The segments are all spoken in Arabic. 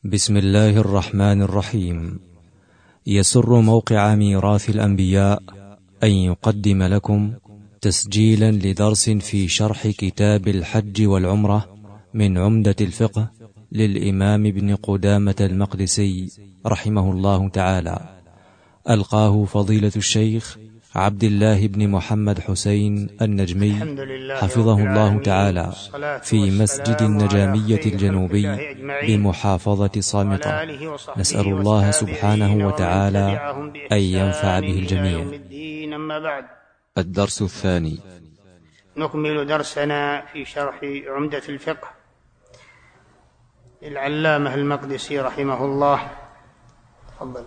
بسم الله الرحمن الرحيم. يسر موقع ميراث الأنبياء أن يقدم لكم تسجيلا لدرس في شرح كتاب الحج والعمرة من عمدة الفقه للإمام ابن قدامة المقدسي رحمه الله تعالى، ألقاه فضيلة الشيخ عبد الله بن محمد حسين النجمي حفظه الله تعالى في مسجد النجامية الجنوبي بمحافظة صامتة. نسأل الله سبحانه وتعالى أن ينفع به الجميع. الدرس الثاني، نكمل درسنا في شرح عمدة الفقه للعلامة المقدسي رحمه الله. تفضل.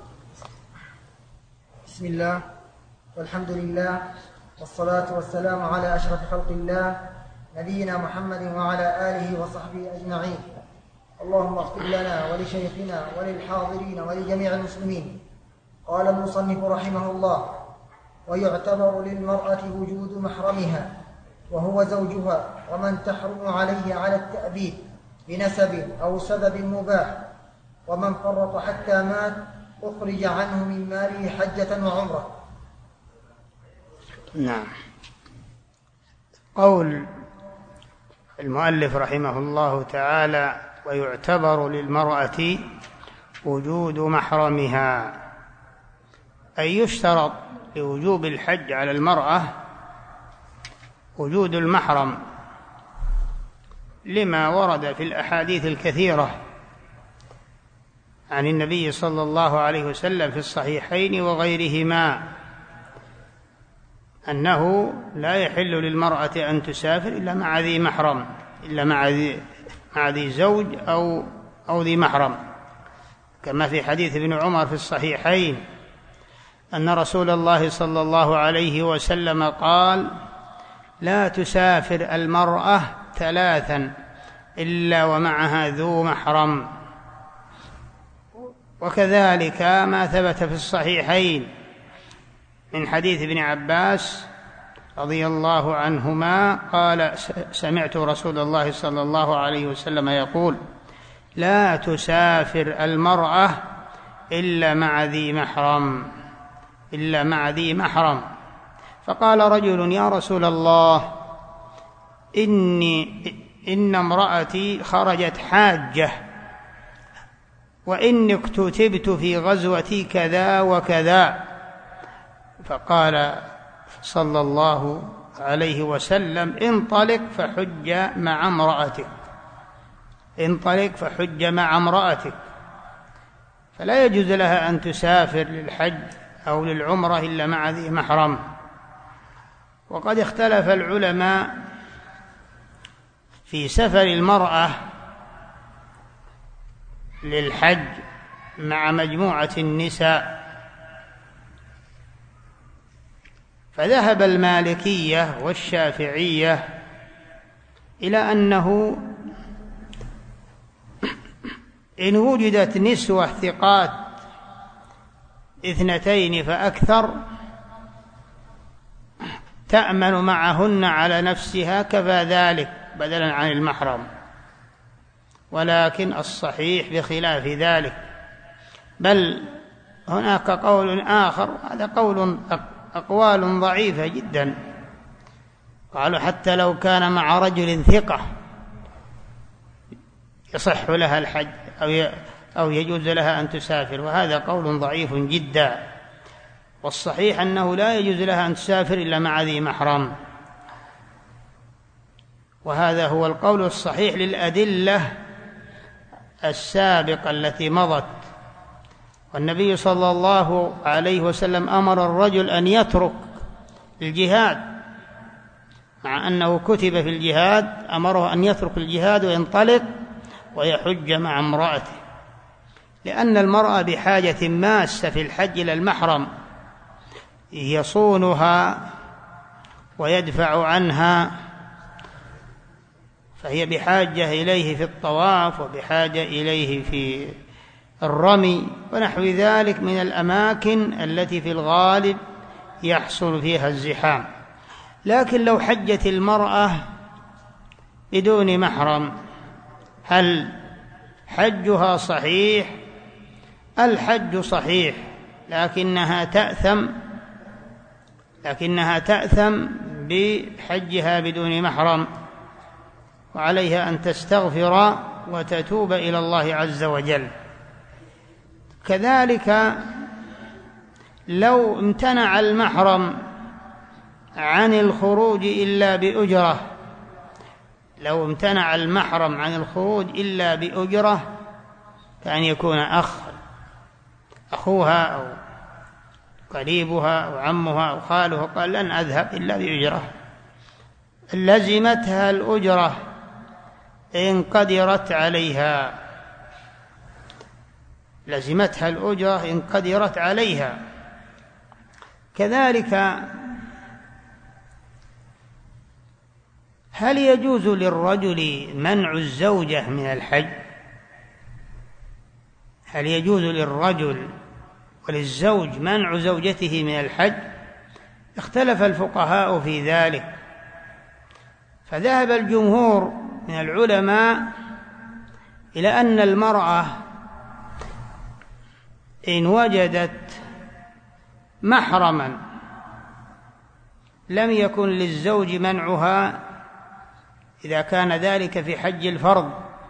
بسم الله والحمد لله والصلاة والسلام على أشرف خلق الله نبينا محمد وعلى آله وصحبه أجمعين. اللهم اغفر لنا ولشيخنا وللحاضرين ولجميع المسلمين. قال المصنف رحمه الله: ويعتبر للمرأة وجود محرمها وهو زوجها ومن تحرم عليه على التأبيد بنسب أو سبب مباح، ومن فرط حتى مات أخرج عنه من ماله حجة وعمرة. نعم. قول المؤلف رحمه الله تعالى: ويعتبر للمرأة وجود محرمها، أي يشترط لوجوب الحج على المرأة وجود المحرم، لما ورد في الأحاديث الكثيرة عن النبي صلى الله عليه وسلم في الصحيحين وغيرهما أنه لا يحل للمرأة أن تسافر إلا مع ذي محرم، إلا مع ذي زوج أو ذي محرم، كما في حديث ابن عمر في الصحيحين أن رسول الله صلى الله عليه وسلم قال: لا تسافر المرأة ثلاثا إلا ومعها ذو محرم. وكذلك ما ثبت في الصحيحين من حديث ابن عباس رضي الله عنهما قال: سمعت رسول الله صلى الله عليه وسلم يقول: لا تسافر المرأة إلا مع ذي محرم. فقال رجل: يا رسول الله، إن امرأتي خرجت حاجة، وإني اكتتبت في غزوتي كذا وكذا. فقال صلى الله عليه وسلم: انطلق فحج مع امرأتك. فلا يجوز لها أن تسافر للحج أو للعمرة إلا مع ذي محرم. وقد اختلف العلماء في سفر المرأة للحج مع مجموعة النساء، فذهب المالكية والشافعية إلى أنه إن وجدت نسوة ثقات 2 فأكثر تأمن معهن على نفسها كفى ذلك بدلا عن المحرم. ولكن الصحيح بخلاف ذلك، بل هناك قول آخر، هذا أقوال ضعيفة جدا، قالوا حتى لو كان مع رجل ثقة يصح لها الحج أو يجوز لها أن تسافر، وهذا قول ضعيف جدا. والصحيح أنه لا يجوز لها أن تسافر إلا مع ذي محرم، وهذا هو القول الصحيح للأدلة السابقة التي مضت. والنبي صلى الله عليه وسلم أمر الرجل أن يترك الجهاد، مع أنه كتب في الجهاد، أمره أن يترك الجهاد وينطلق ويحج مع امرأته، لأن المرأة بحاجة ماسة في الحج إلى المحرم يصونها ويدفع عنها، فهي بحاجة إليه في الطواف وبحاجة إليه في الرمي ونحو ذلك من الأماكن التي في الغالب يحصل فيها الزحام. لكن لو حجت المرأة بدون محرم، هل حجها صحيح، الحج صحيح، لكنها تأثم بحجها بدون محرم، وعليها أن تستغفر وتتوب إلى الله عز وجل. كذلك لو امتنع المحرم عن الخروج إلا بأجرة، كأن يكون أخوها أو قريبها أو عمها أو خالها، قال لن أذهب إلا بأجرة، لزمتها الأجرة إن قدرت عليها. كذلك هل يجوز للرجل منع الزوجة من الحج؟ هل يجوز للرجل وللزوج منع زوجته من الحج؟ اختلف الفقهاء في ذلك، فذهب الجمهور من العلماء إلى أن المرأة إن وجدت محرما لم يكن للزوج منعها إذا كان ذلك في حج الفرض،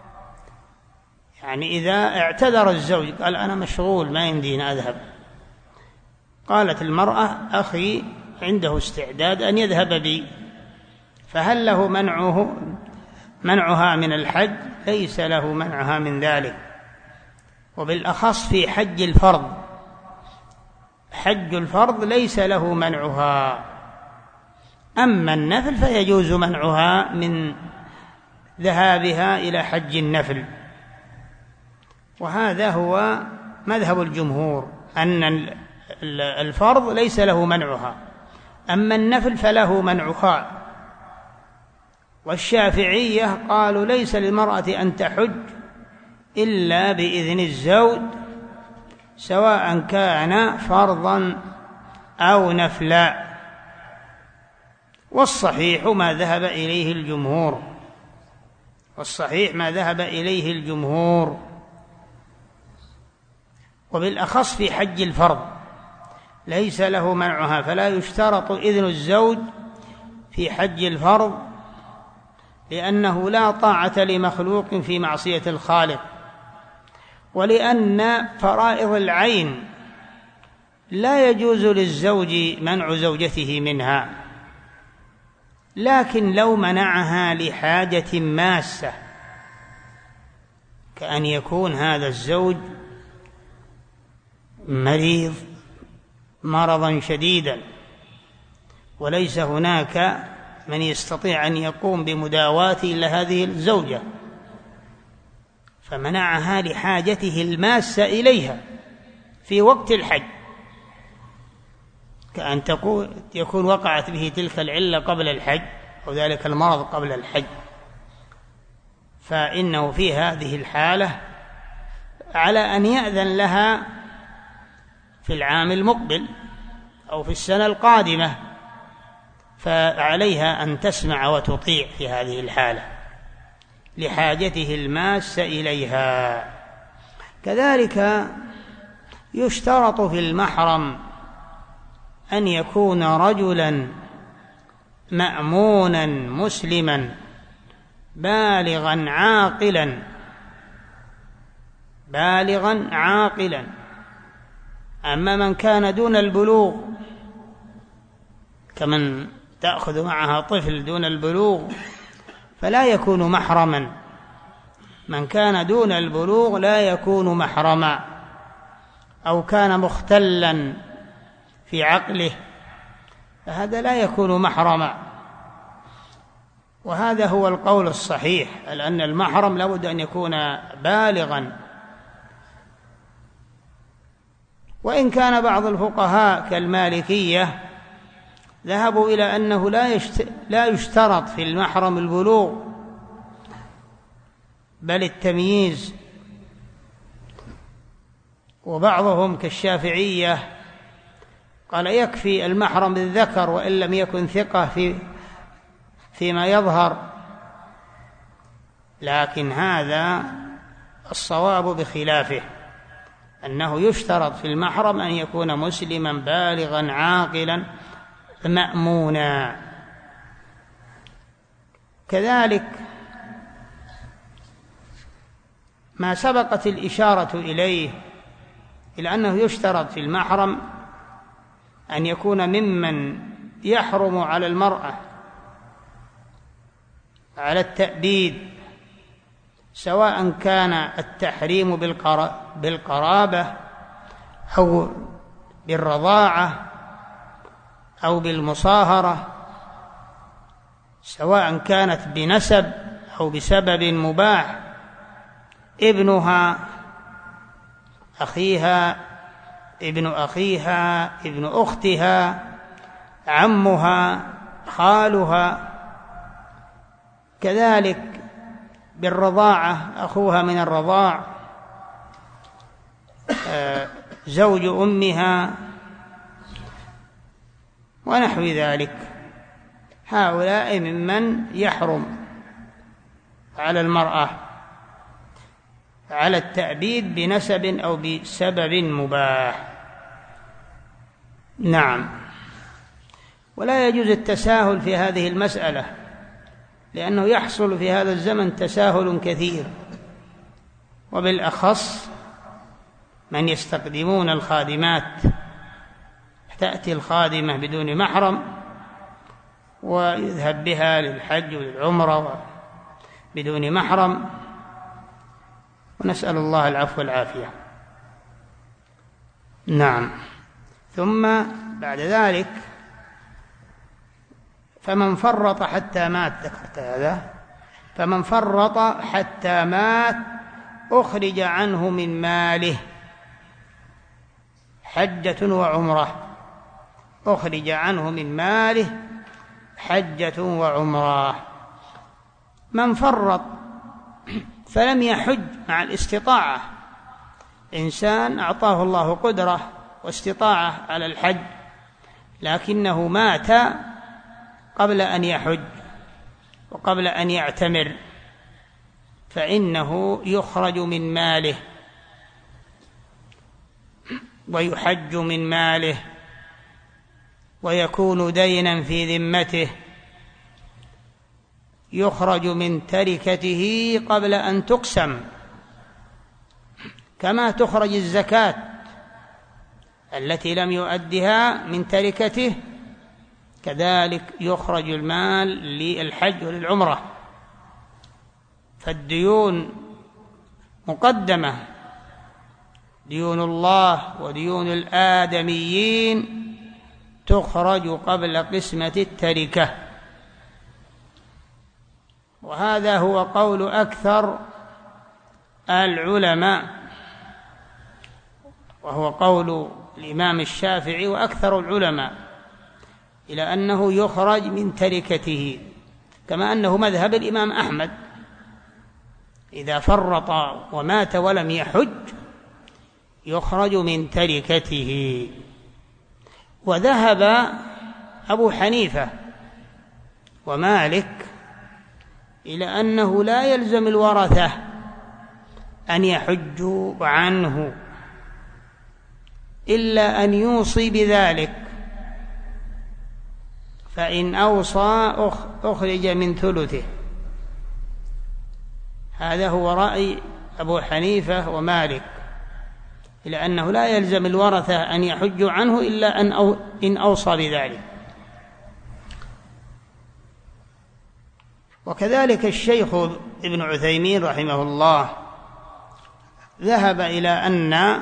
يعني إذا اعتذر الزوج قال أنا مشغول ما يمديني أذهب، قالت المرأة أخي عنده استعداد أن يذهب بي، فهل له منعها من الحج؟ ليس له منعها من ذلك، وبالأخص في حج الفرض. حج الفرض ليس له منعها، أما النفل فيجوز منعها من ذهابها إلى حج النفل. وهذا هو مذهب الجمهور، أن الفرض ليس له منعها، أما النفل فله منعها. والشافعية قالوا ليس للمرأة أن تحج إلا بإذن الزوج، سواء كان فرضا أو نفلا. والصحيح ما ذهب إليه الجمهور، وبالأخص في حج الفرض ليس له منعها، فلا يشترط إذن الزوج في حج الفرض، لأنه لا طاعة لمخلوق في معصية الخالق، ولأن فرائض العين لا يجوز للزوج منع زوجته منها، لكن لو منعها لحاجة ماسة، كأن يكون هذا الزوج مريض مرضا شديدا وليس هناك من يستطيع أن يقوم بمداواته إلا هذه الزوجة، فمنعها لحاجته الماسة إليها في وقت الحج، كأن يكون وقعت به تلك العلة قبل الحج أو ذلك المرض قبل الحج، فإنه في هذه الحالة على أن يأذن لها في العام المقبل أو في السنة القادمة، فعليها أن تسمع وتطيع في هذه الحالة لحاجته الماسة إليها. كذلك يشترط في المحرم أن يكون رجلا مأمونا مسلما بالغا عاقلا. أما من كان دون البلوغ كمن تأخذ معها طفل دون البلوغ فلا يكون محرما، من كان دون البلوغ لا يكون محرما، أو كان مختلا في عقله فهذا لا يكون محرما. وهذا هو القول الصحيح، لأن المحرم لابد أن يكون بالغا. وإن كان بعض الفقهاء كالمالكية ذهبوا إلى أنه لا يشترط في المحرم البلوغ بل التمييز، وبعضهم كالشافعية قال يكفي المحرم بالذكر وإن لم يكن ثقة فيما يظهر، لكن هذا الصواب بخلافه، أنه يشترط في المحرم أن يكون مسلما بالغا عاقلا مأمونا. كذلك ما سبقت الإشارة إليه، إلى أنه يشترط في المحرم أن يكون ممن يحرم على المرأة على التأبيد، سواء كان التحريم بالقرابة أو بالرضاعة أو بالمصاهرة، سواء كانت بنسب أو بسبب مباح، ابنها، أخيها، ابن أخيها، ابن أختها، عمها، خالها. كذلك بالرضاعة أخوها من الرضاع، زوج أمها ونحو ذلك. هؤلاء ممن يحرم على المرأة على التأبيد بنسب أو بسبب مباح. نعم. ولا يجوز التساهل في هذه المسألة، لأنه يحصل في هذا الزمن تساهل كثير، وبالأخص من يستقدمون الخادمات. تأتي الخادمة بدون محرم ويذهب بها للحج وللعمرة بدون محرم، ونسأل الله العفو والعافية. نعم. ثم بعد ذلك فمن فرط حتى مات، ذكرت هذا، فمن فرط حتى مات أخرج عنه من ماله حجة وعمرة، أخرج عنه من ماله حجة وعمرة. من فرط فلم يحج مع الاستطاعة، إنسان أعطاه الله قدرة واستطاعة على الحج لكنه مات قبل أن يحج وقبل أن يعتمر، فإنه يخرج من ماله ويحج من ماله ويكون دينا في ذمته، يخرج من تركته قبل أن تقسم، كما تخرج الزكاة التي لم يؤدها من تركته، كذلك يخرج المال للحج وللعمرة. فالديون مقدمة، ديون الله وديون الآدميين تخرج قبل قسمة التركة. وهذا هو قول أكثر العلماء، وهو قول الإمام الشافعي وأكثر العلماء، إلى أنه يخرج من تركته، كما أنه مذهب الإمام أحمد، إذا فرط ومات ولم يحج يخرج من تركته. وذهب أبو حنيفة ومالك إلى أنه لا يلزم الورثة أن يحجوا عنه إلا أن يوصي بذلك، فإن أوصى أخرج من ثلثه. هذا هو رأي أبو حنيفة ومالك، إلى أنه لا يلزم الورثة أن يحجوا عنه إلا إن أوصى بذلك. وكذلك الشيخ ابن عثيمين رحمه الله ذهب إلى أن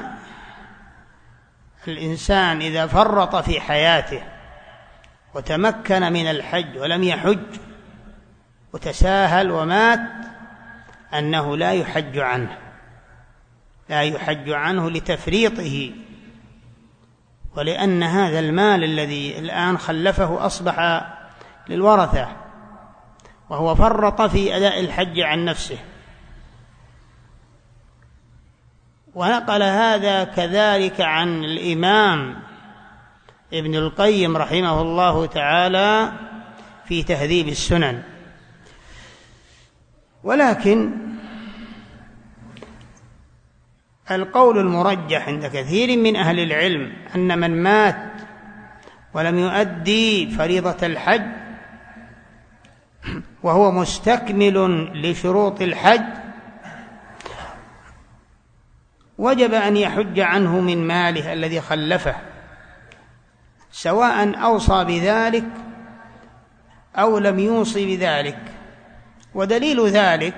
الإنسان إذا فرط في حياته وتمكن من الحج ولم يحج وتساهل ومات أنه لا يحج عنه، لا يحج عنه لتفريطه، ولأن هذا المال الذي الآن خلفه أصبح للورثة، وهو فرط في أداء الحج عن نفسه. ونقل هذا كذلك عن الإمام ابن القيم رحمه الله تعالى في تهذيب السنن. ولكن القول المرجح عند كثير من أهل العلم أن من مات ولم يؤدي فريضة الحج وهو مستكمل لشروط الحج وجب أن يحج عنه من ماله الذي خلفه، سواء أوصى بذلك أو لم يوصي بذلك. ودليل ذلك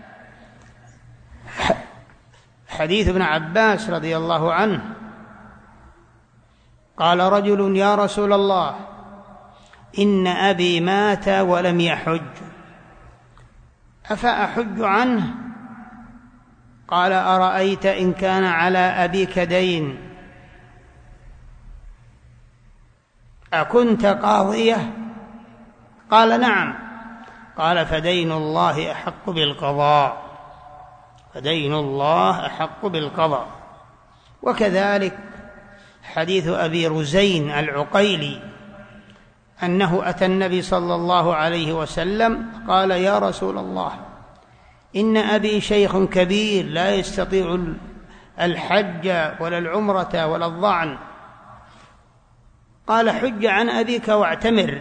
حديث ابن عباس رضي الله عنه قال رجل: يا رسول الله، إن أبي مات ولم يحج، أفأحج عنه؟ قال: أرأيت إن كان على أبيك دين أكنت قاضيه؟ قال: نعم. قال: فدين الله أحق بالقضاء، فدين الله أحق بالقضاء. وكذلك حديث أبي رزين العقيلي أنه أتى النبي صلى الله عليه وسلم قال: يا رسول الله، إن أبي شيخ كبير لا يستطيع الحج ولا العمرة ولا الظعن. قال: حج عن أبيك واعتمر.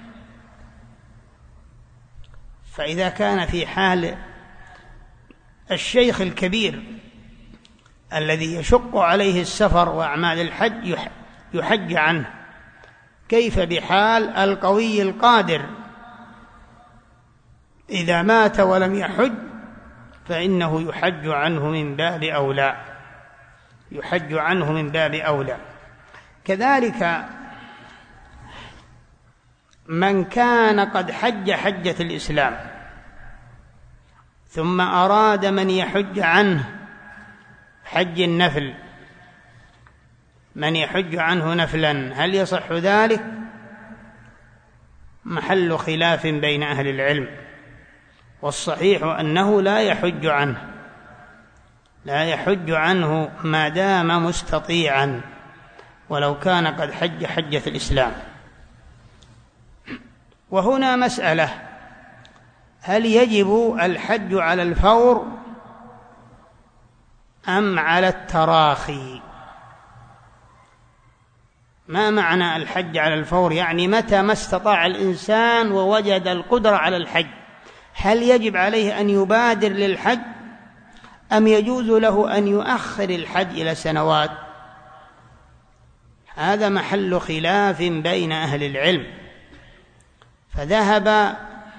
فإذا كان في حال الشيخ الكبير الذي يشق عليه السفر وأعمال الحج يحج عنه، كيف بحال القوي القادر؟ إذا مات ولم يحج فإنه يحج عنه من باب أولى، يحج عنه من باب أولى. كذلك من كان قد حج حجة الإسلام ثم أراد من يحج عنه حج النفل، من يحج عنه نفلا، هل يصح ذلك؟ محل خلاف بين أهل العلم، والصحيح أنه لا يحج عنه، لا يحج عنه ما دام مستطيعا ولو كان قد حج حجة الإسلام. وهنا مسألة: هل يجب الحج على الفور أم على التراخي؟ ما معنى الحج على الفور؟ يعني متى ما استطاع الإنسان ووجد القدرة على الحج، هل يجب عليه أن يبادر للحج أم يجوز له أن يؤخر الحج إلى سنوات؟ هذا محل خلاف بين أهل العلم. فذهب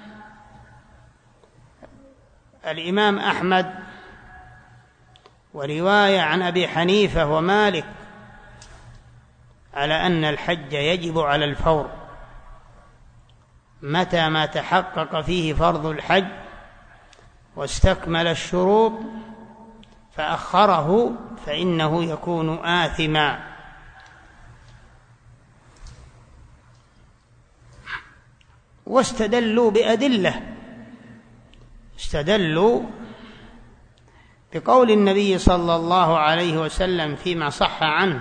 الإمام أحمد ورواية عن أبي حنيفة ومالك على أن الحج يجب على الفور متى ما تحقق فيه فرض الحج واستكمل الشروط، فأخره فإنه يكون آثما. واستدلوا بأدلة، استدلوا بقول النبي صلى الله عليه وسلم فيما صح عنه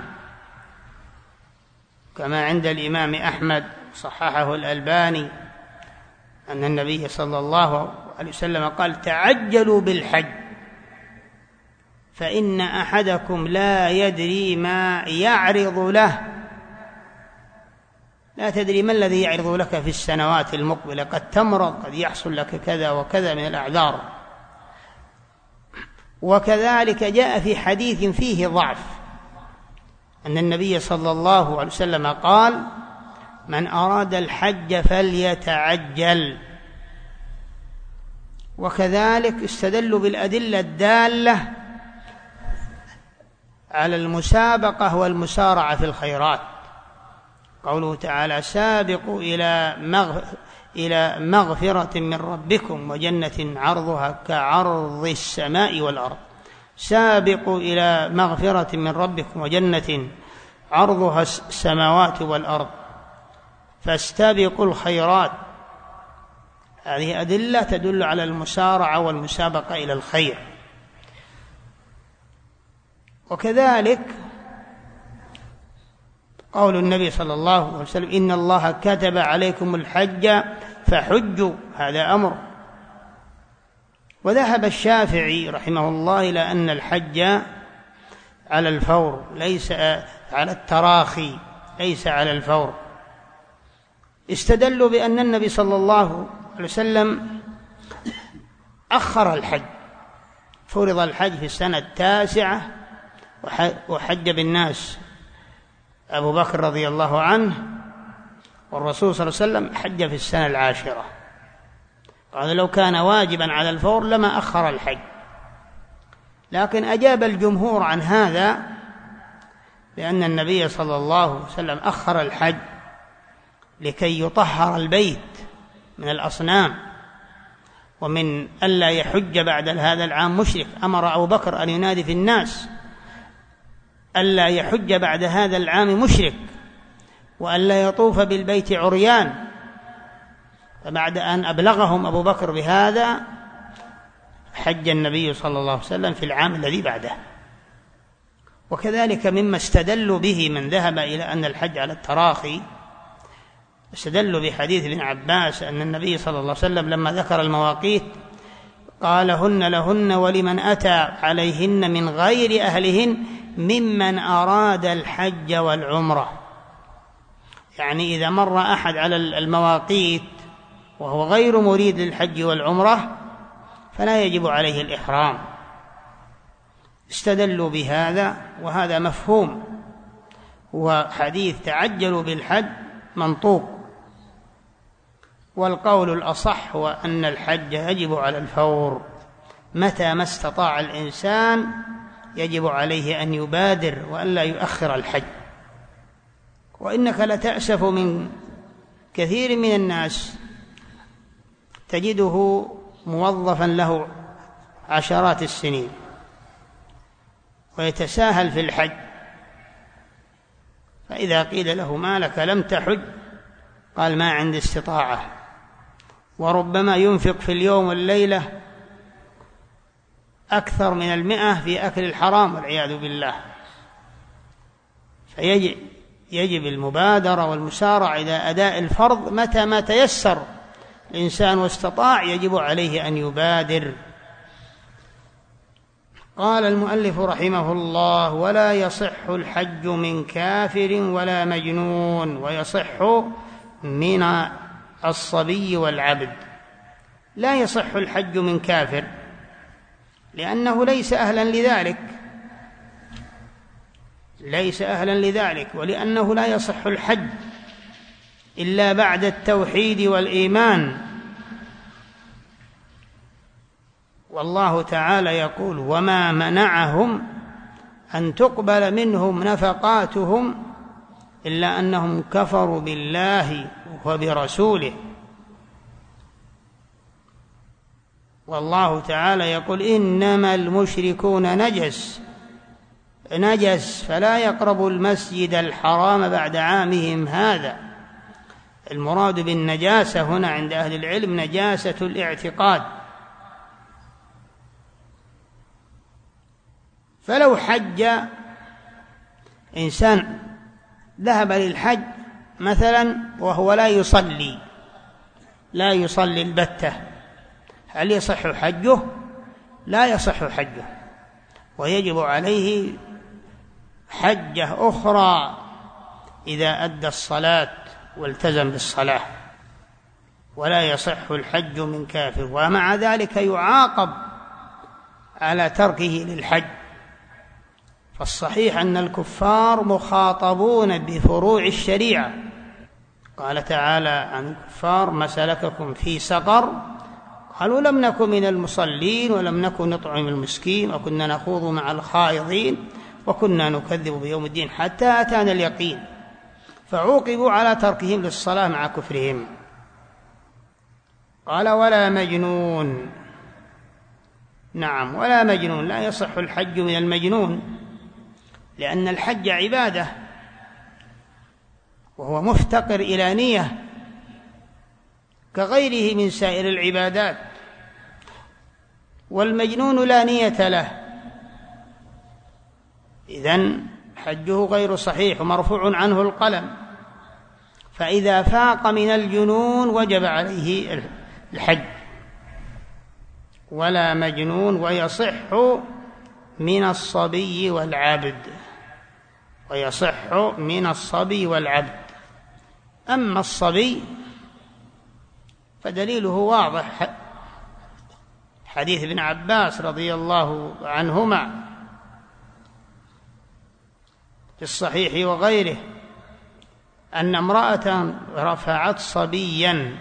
كما عند الإمام أحمد صححه الألباني أن النبي صلى الله عليه وسلم قال: تعجلوا بالحج فإن أحدكم لا يدري ما يعرض له، لا تدري ما الذي يعرض لك في السنوات المقبلة، قد تمرض، قد يحصل لك كذا وكذا من الأعذار. وكذلك جاء في حديث فيه ضعف أن النبي صلى الله عليه وسلم قال: من أراد الحج فليتعجل. وكذلك استدلوا بالأدلة الدالة على المسابقة والمسارعة في الخيرات، قوله تعالى: سابقوا إلى مغفرة من ربكم وجنة عرضها كعرض السماء والأرض، سابقوا إلى مغفرة من ربكم وجنة عرضها السماوات والأرض فاستبقوا الخيرات. هذه أدلة تدل على المسارعة والمسابقة إلى الخير. وكذلك قول النبي صلى الله عليه وسلم: إن الله كتب عليكم الحج فحجوا، هذا أمر. وذهب الشافعي رحمه الله إلى أن الحج على الفور، ليس على التراخي، ليس على الفور. استدلوا بأن النبي صلى الله عليه وسلم أخر الحج، فرض الحج في السنة 9 وحج بالناس أبو بكر رضي الله عنه، والرسول صلى الله عليه وسلم حج في السنة 10. قال لو كان واجبا على الفور لما أخر الحج، لكن أجاب الجمهور عن هذا بأن النبي صلى الله عليه وسلم أخر الحج لكي يطهر البيت من الأصنام ومن ألا يحج بعد هذا العام مشرك. أمر أبو بكر أن ينادي في الناس ألا يحج بعد هذا العام مشرك وألا يطوف بالبيت عريان، فبعد أن أبلغهم أبو بكر بهذا حج النبي صلى الله عليه وسلم في العام الذي بعده. وكذلك مما استدلوا به من ذهب إلى أن الحج على التراخي، استدلوا بحديث ابن عباس أن النبي صلى الله عليه وسلم لما ذكر المواقيت قال هن لهن ولمن أتى عليهن من غير أهلهن ممن أراد الحج والعمرة. يعني إذا مر أحد على المواقيت وهو غير مريد للحج والعمرة فلا يجب عليه الإحرام. استدلوا بهذا، وهذا مفهوم، وحديث تعجلوا بالحج منطوق. والقول الأصح هو أن الحج يجب على الفور، متى ما استطاع الإنسان يجب عليه أن يبادر وأن لا يؤخر الحج. وإنك لتأسف من كثير من الناس تجده موظفا له عشرات السنين ويتساهل في الحج، فإذا قيل له ما لك لم تحج قال ما عندي استطاعة، وربما ينفق في اليوم والليلة أكثر من 100 في أكل الحرام والعياذ بالله. فيجب المبادرة والمسارعة إلى أداء الفرض متى ما تيسر الإنسان واستطاع يجب عليه أن يبادر. قال المؤلف رحمه الله ولا يصح الحج من كافر ولا مجنون، ويصح من الصبي والعبد. لا يصح الحج من كافر لأنه ليس أهلا لذلك، ليس أهلا لذلك، ولأنه لا يصح الحج إلا بعد التوحيد والإيمان. والله تعالى يقول وما منعهم أن تقبل منهم نفقاتهم إلا أنهم كفروا بالله وبرسوله. والله تعالى يقول إنما المشركون نجس فلا يقربوا المسجد الحرام بعد عامهم هذا. المراد بالنجاسة هنا عند أهل العلم نجاسة الاعتقاد. فلو حج إنسان ذهب للحج مثلا وهو لا يصلي البتة، هل يصح حجه؟ لا يصح حجه، ويجب عليه حجة أخرى إذا أدى الصلاة والتزم بالصلاة. ولا يصح الحج من كافر، ومع ذلك يعاقب على تركه للحج. فالصحيح أن الكفار مخاطبون بفروع الشريعة. قال تعالى عن الكفار ما سلككم في سقر قالوا لم نكن من المصلين ولم نكن نطعم المسكين وكنا نخوض مع الخائضين وكنا نكذب بيوم الدين حتى أتانا اليقين. فعوقبوا على تركهم للصلاة مع كفرهم. قال ولا مجنون، نعم ولا مجنون، لا يصح الحج من المجنون، لأن الحج عبادة وهو مفتقر إلى نية كغيره من سائر العبادات، والمجنون لا نية له، إذن حجه غير صحيح ومرفوع عنه القلم. فإذا فاق من الجنون وجب عليه الحج. ولا مجنون ويصح من الصبي والعبد، ويصح من الصبي والعبد. أما الصبي فدليله واضح، حديث ابن عباس رضي الله عنهما في الصحيح وغيره أن امرأة رفعت صبيا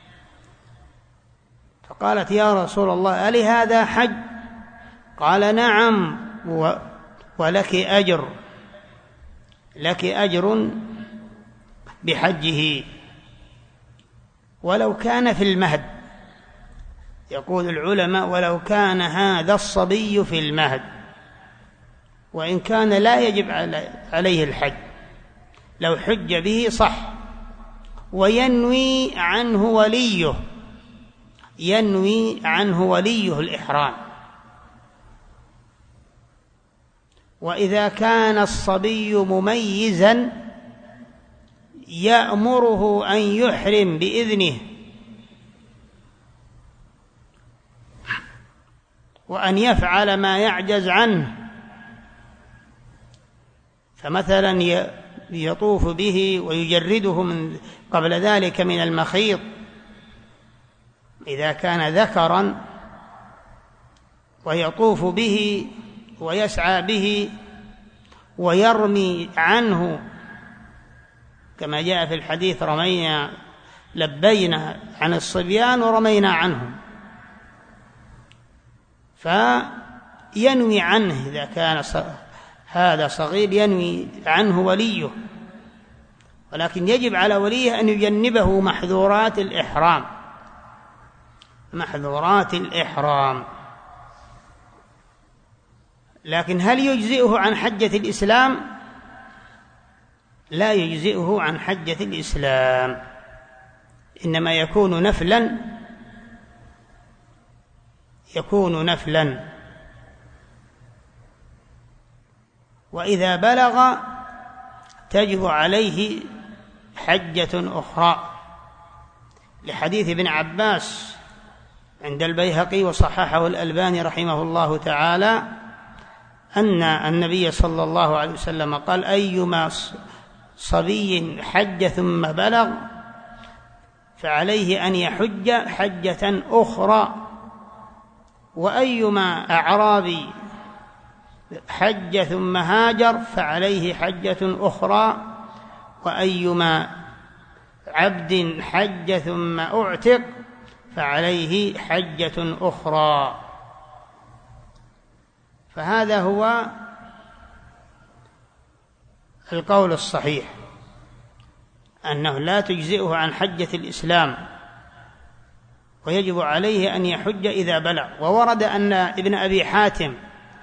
فقالت: يا رسول الله، ألي هذا حج؟ قال: نعم، ولك أجر، لك أجر بحجه ولو كان في المهد. يقول العلماء: ولو كان هذا الصبي في المهد، وإن كان لا يجب عليه الحج، لو حج به صح، وينوي عنه وليه، ينوي عنه وليه الإحرام. وإذا كان الصبي مميزا يأمره أن يحرم بإذنه، وأن يفعل ما يعجز عنه، فمثلا يطوف به ويجرده من قبل ذلك من المخيط إذا كان ذكرا، ويطوف به ويسعى به ويرمي عنه، كما جاء في الحديث: رمينا لبينا عن الصبيان ورمينا عنهم. فينوي عنه إذا كان هذا صغير، ينوي عنه وليه، ولكن يجب على وليه أن يجنبه محظورات الإحرام، محظورات الإحرام. لكن هل يجزئه عن حجة الإسلام؟ لا يجزئه عن حجة الإسلام، إنما يكون نفلا، يكون نفلا. وإذا بلغ تجب عليه حجة أخرى، لحديث ابن عباس عند البيهقي وصححه الألباني رحمه الله تعالى أن النبي صلى الله عليه وسلم قال: أيما صبي حج ثم بلغ فعليه أن يحج حجة أخرى، وأيما أعرابي حج ثم هاجر فعليه حجة أخرى، وأيما عبد حج ثم أعتق فعليه حجة أخرى. فهذا هو القول الصحيح، أنه لا تجزئه عن حجة الإسلام، ويجب عليه أن يحج إذا بلغ. وورد أن ابن أبي حاتم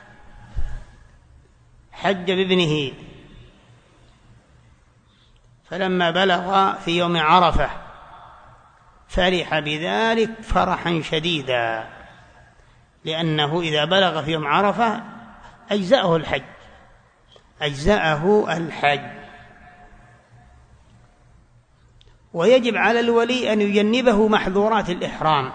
حج بابنه، فلما بلغ في يوم عرفة فرح بذلك فرحا شديدا، لأنه إذا بلغ في يوم عرفة أجزأه الحج، أجزأه الحج. ويجب على الولي أن يجنبه محظورات الإحرام،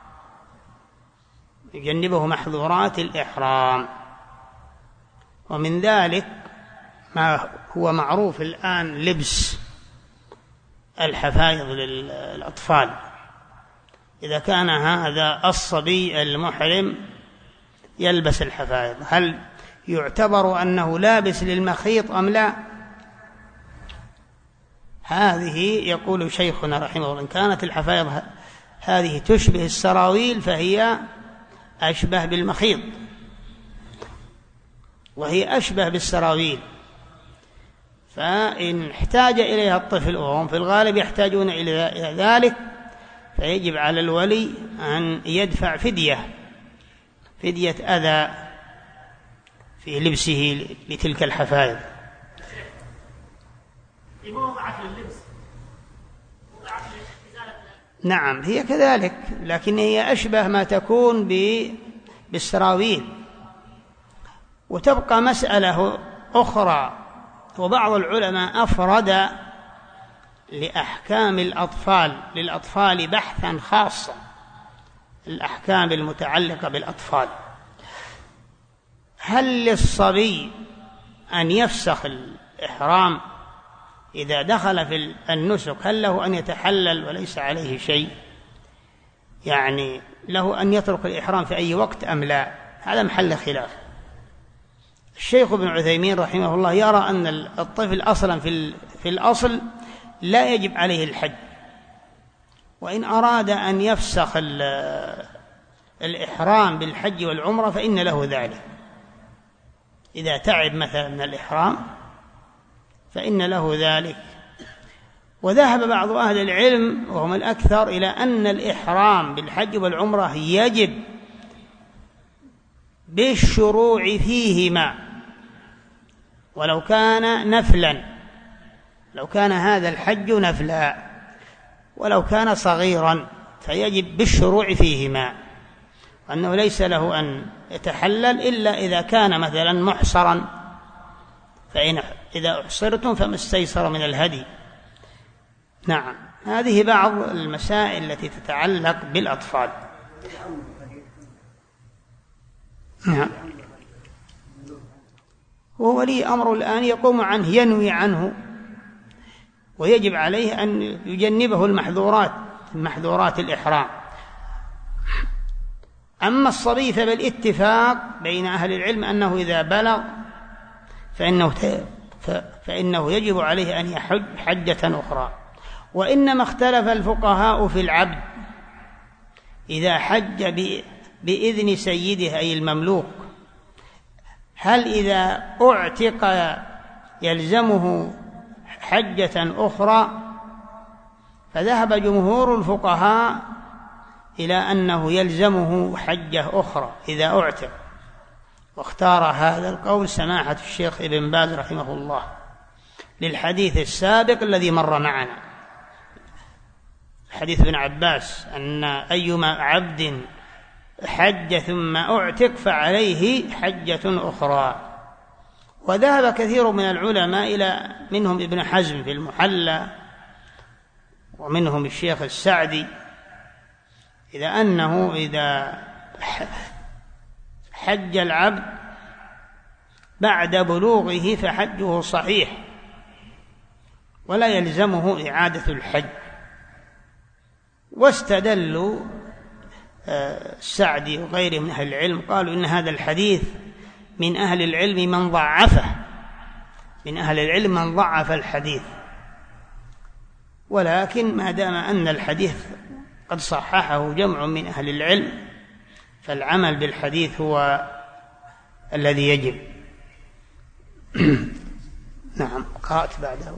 يجنبه محظورات الإحرام. ومن ذلك ما هو معروف الآن لبس الحفايض للأطفال. إذا كان هذا الصبي المحرم يلبس الحفايض، هل يعتبر أنه لابس للمخيط أم لا؟ هذه يقول شيخنا رحمه الله: إن كانت الحفايض هذه تشبه السراويل فهي أشبه بالمخيط، وهي أشبه بالسراويل. فإن احتاج إليها الطفل، وهم في الغالب يحتاجون إلى ذلك، فيجب على الولي أن يدفع فدية أذى في لبسه لتلك الحفايض. نعم، هي كذلك، لكن هي أشبه ما تكون بالسراويل. وتبقى مسألة أخرى، وبعض العلماء أفرد لأحكام الأطفال للأطفال بحثا خاصا، الأحكام المتعلقة بالأطفال. هل للصبي أن يفسخ الإحرام إذا دخل في النسك؟ هل له أن يتحلل وليس عليه شيء؟ يعني له أن يترك الإحرام في أي وقت أم لا؟ هذا محل خلاف. الشيخ ابن عثيمين رحمه الله يرى أن الطفل أصلا في الأصل لا يجب عليه الحج، وإن أراد أن يفسخ الإحرام بالحج والعمرة فإن له ذلك. إذا تعب مثلا من الإحرام فإن له ذلك. وذهب بعض أهل العلم وهم الأكثر إلى أن الإحرام بالحج والعمرة يجب بالشروع فيهما ولو كان نفلا، لو كان هذا الحج نفلا، ولو كان صغيرا فيجب بالشروع فيهما، وأنه ليس له أن يتحلل إلا إذا كان مثلا محصرا، فإن إذا أحصرتم فما استيسر من الهدي. نعم، هذه بعض المسائل التي تتعلق بالأطفال. نعم، وهو ولي أمر الآن يقوم عنه، ينوي عنه، ويجب عليه أن يجنبه المحظورات الإحرام. أما الصبي فبالاتفاق بين أهل العلم أنه إذا بلغ فإنه يجب عليه أن يحج حجة أخرى. وإنما اختلف الفقهاء في العبد إذا حج بإذن سيده أي المملوك، هل إذا أعتق يلزمه حجة أخرى؟ فذهب جمهور الفقهاء إلى أنه يلزمه حجة أخرى إذا أعتق، واختار هذا القول سماحة الشيخ ابن باز رحمه الله للحديث السابق الذي مر معنا، حديث ابن عباس أن أيما عبد حج ثم أعتق فعليه حجة أخرى. وذهب كثير من العلماء إلى منهم ابن حزم في المحلى ومنهم الشيخ السعدي إلى أنه إذا حج العبد بعد بلوغه فحجه صحيح ولا يلزمه إعادة الحج. واستدلوا السعدي وغيره من أهل العلم قالوا إن هذا الحديث من أهل العلم من ضعفه، من أهل العلم من ضعف الحديث، ولكن ما دام أن الحديث قد صححه جمع من أهل العلم فالعمل بالحديث هو الذي يجب. نعم، قرأت بعده.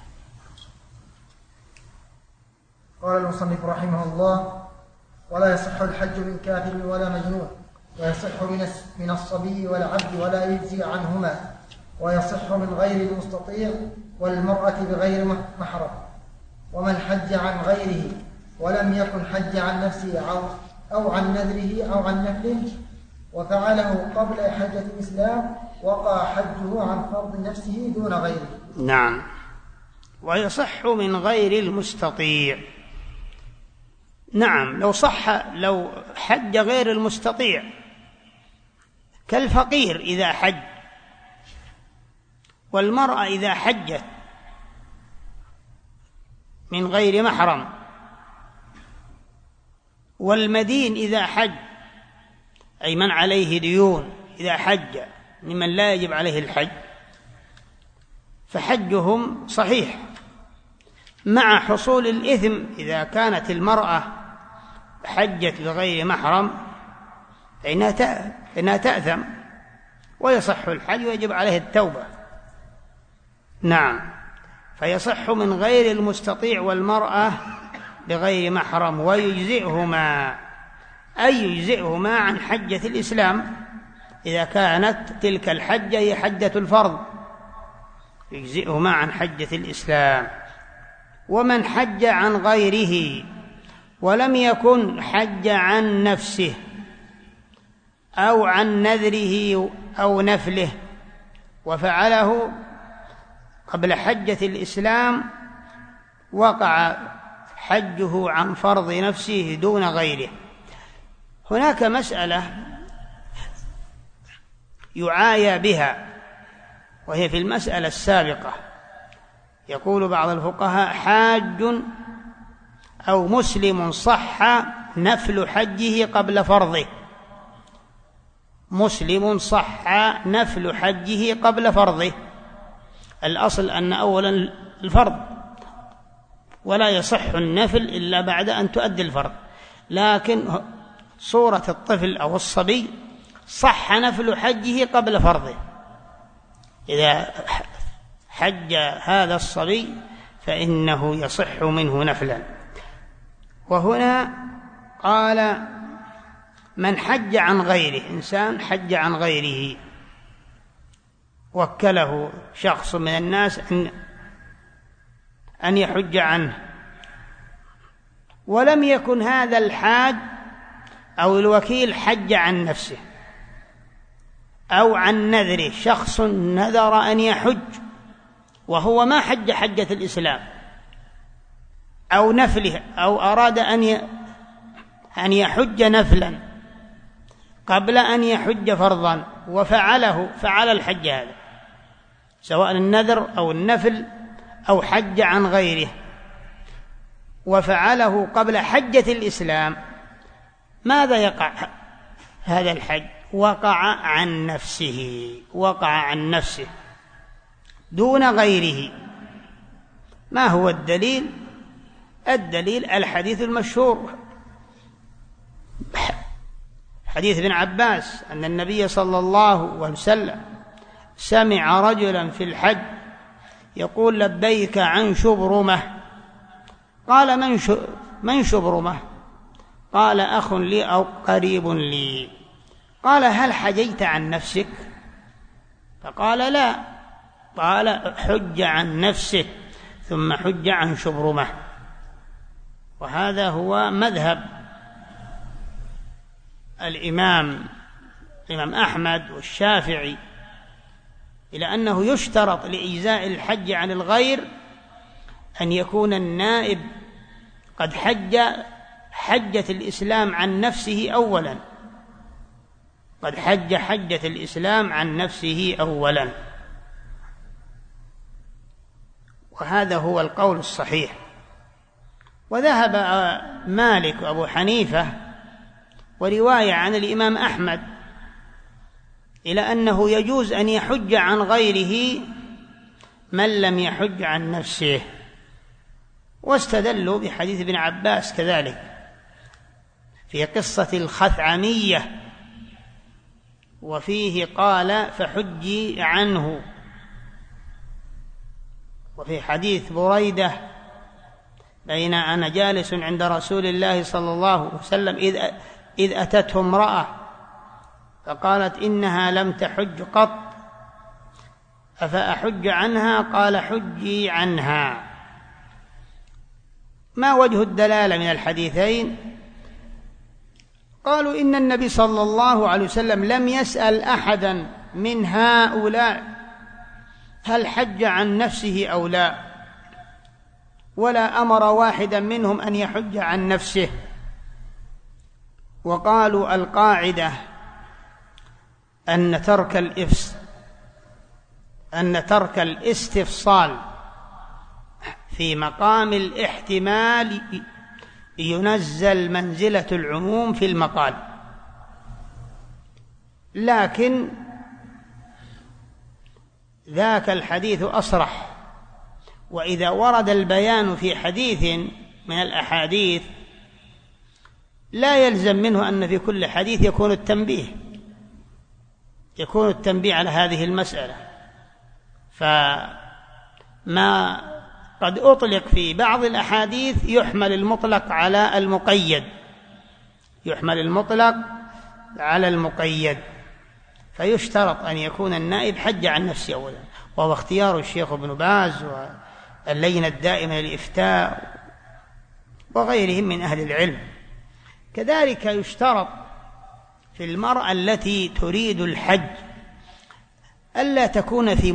قال المصنف رحمه الله: ولا يصح الحج من كافر ولا مجنون، ويصح من الصبي والعبد ولا يجزي عنهما، ويصح من غير المستطيع والمرأة بغير محرم، ومن حج عن غيره ولم يكن حج عن نفسه أو عن نذره أو عن نفله وفعله قبل حجة الإسلام وقع حجه عن فرض نفسه دون غيره. نعم، ويصح من غير المستطيع. نعم، لو حج غير المستطيع كالفقير إذا حج، والمرأة إذا حجت من غير محرم، والمدين إذا حج أي من عليه ديون إذا حج ممن لا يجب عليه الحج فحجهم صحيح مع حصول الإثم إذا كانت المرأة حجت بغير محرم فإنها تأثم ويصح الحج ويجب عليه التوبة. نعم، فيصح من غير المستطيع والمرأة بغير محرم ويجزئهما، أي يجزئهما عن حجة الإسلام إذا كانت تلك الحجة هي حجة الفرض، يجزئهما عن حجة الإسلام. ومن حج عن غيره ولم يكن حج عن نفسه أو عن نذره أو نفله وفعله قبل حجة الإسلام وقع حجه عن فرض نفسه دون غيره. هناك مسألة يعايا بها، وهي في المسألة السابقة. يقول بعض الفقهاء: حاج أو مسلم صح نفل حجه قبل فرضه. مسلم صح نفل حجه قبل فرضه. الأصل أن أولا الفرض، ولا يصح النفل إلا بعد أن تؤدي الفرض، لكن صورة الطفل أو الصبي صح نفل حجه قبل فرضه. إذا حج هذا الصبي فإنه يصح منه نفلا. وهنا قال: من حج عن غيره، إنسان حج عن غيره، وكله شخص من الناس أن يحج عنه، ولم يكن هذا الحاج أو الوكيل حج عن نفسه أو عن نذره، شخص نذر أن يحج وهو ما حج حجة الإسلام أو نفله، أو أراد أن يحج نفلا قبل أن يحج فرضا فعل الحج هذا، سواء النذر أو النفل أو حج عن غيره، وفعله قبل حجة الإسلام. ماذا يقع هذا الحج؟ وقع عن نفسه دون غيره. ما هو الدليل؟ الدليل الحديث المشهور، حديث ابن عباس أن النبي صلى الله عليه وسلم سمع رجلا في الحج يقول: لبيك عن شبرمة. قال: من شبرمة؟ قال: أخ لي أو قريب لي. قال: هل حجيت عن نفسك؟ فقال: لا. قال: حج عن نفسه ثم حج عن شبرمة. وهذا هو مذهب الإمام أحمد والشافعي، إلى أنه يشترط لإجزاء الحج عن الغير أن يكون النائب قد حج حجة الإسلام عن نفسه أولا، قد حج حجة الإسلام عن نفسه أولا. وهذا هو القول الصحيح. وذهب مالك وأبو حنيفة ورواية عن الإمام أحمد إلى أنه يجوز أن يحج عن غيره من لم يحج عن نفسه، واستدلوا بحديث ابن عباس كذلك في قصة الخثعمية، وفيه قال: فحجي عنه. وفي حديث بريدة: بين أنا جالس عند رسول الله صلى الله عليه وسلم إذ أتته امرأة فقالت: إنها لم تحج قط أفأحج عنها؟ قال: حجي عنها. ما وجه الدلالة من الحديثين؟ قالوا: إن النبي صلى الله عليه وسلم لم يسأل أحدا من هؤلاء هل حج عن نفسه أو لا، ولا أمر واحدا منهم أن يحج عن نفسه. وقالوا: القاعدة أن ترك الاستفصال في مقام الاحتمال ينزل منزلة العموم في المقال، لكن ذاك الحديث أصرح. وإذا ورد البيان في حديث من الأحاديث لا يلزم منه أن في كل حديث يكون التنبيه على هذه المسألة. فما قد أطلق في بعض الأحاديث يحمل المطلق على المقيد، فيشترط أن يكون النائب حج عن نفسه أولا، وهو اختيار الشيخ ابن باز واللجنة الدائمة للإفتاء وغيرهم من أهل العلم. كذلك يشترط في المرأة التي تريد الحج ألا تكون في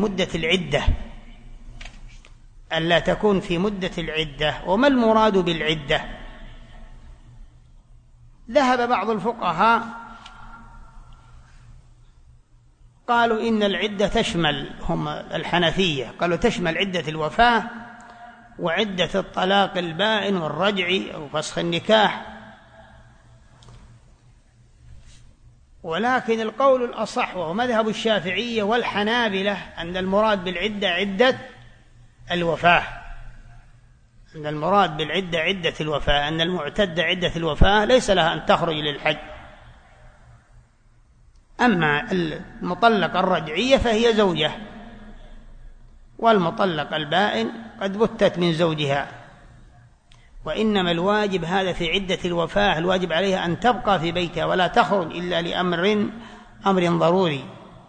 مدة العدة. وما المراد بالعدة؟ ذهب بعض الفقهاء قالوا إن العدة تشمل، هم الحنفية قالوا تشمل عدة الوفاة وعدة الطلاق البائن والرجعي أو فسخ النكاح، ولكن القول الأصح وهو مذهب الشافعية والحنابلة أن المراد بالعدة عدة الوفاة، أن المراد بالعدة عدة الوفاة، أن المعتدة عدة الوفاة ليس لها أن تخرج للحج. أما المطلقة الرجعية فهي زوجة، والمطلق البائن قد بتت من زوجها، وإنما الواجب هذا في عدة الوفاة، الواجب عليها أن تبقى في بيتها ولا تخرج إلا لأمر ضروري.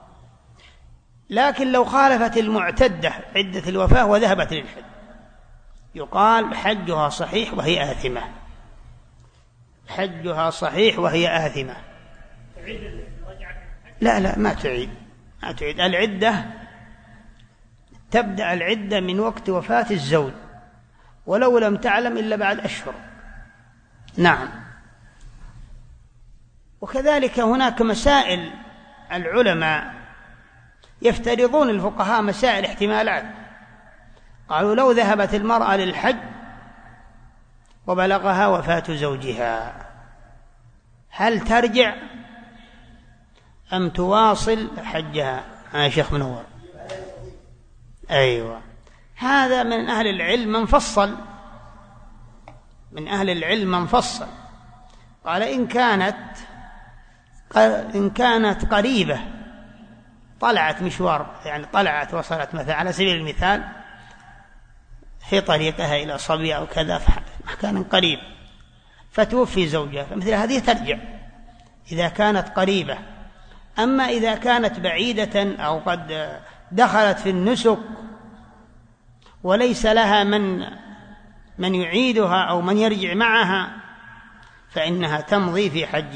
لكن لو خالفت المعتدة عدة الوفاة وذهبت للحج يقال حجها صحيح وهي آثمة، حجها صحيح وهي آثمة. لا ما تعيد العدة، تبدأ العدة من وقت وفاة الزوج ولو لم تعلم إلا بعد أشهر. نعم. وكذلك هناك مسائل العلماء يفترضون الفقهاء مسائل احتمالات، قالوا لو ذهبت المرأة للحج وبلغها وفاة زوجها هل ترجع أم تواصل حجها؟ يا شيخ منور. أيوة، هذا من أهل العلم من فصل، قال إن كانت قريبة طلعت مشوار، يعني طلعت وصلت مثلا على سبيل المثال في طريقها إلى صبي أو كذا في مكان قريب فتوفي زوجها، فمثل هذه ترجع إذا كانت قريبة. أما إذا كانت بعيدة أو قد دخلت في النسك وليس لها من يعيدها أو من يرجع معها فإنها تمضي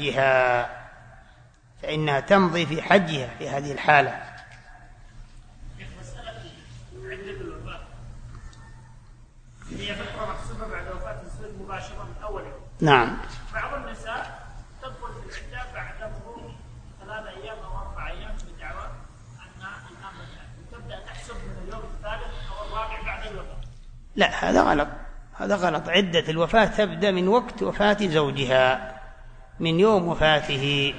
في حجها في هذه الحالة. هي فترة محسوبة بعد وفاة الزوج مباشرة من أول يوم. نعم. بعض النساء تدخل في العدة بعد مرور 3 أيام أو 4 أيام بدعوى أنها الأمر تبدأ تحسب من اليوم الثالث أو الرابع بعد الوفاة. لا، هذا غلط. عدة الوفاة تبدأ من وقت وفاة زوجها، من يوم وفاته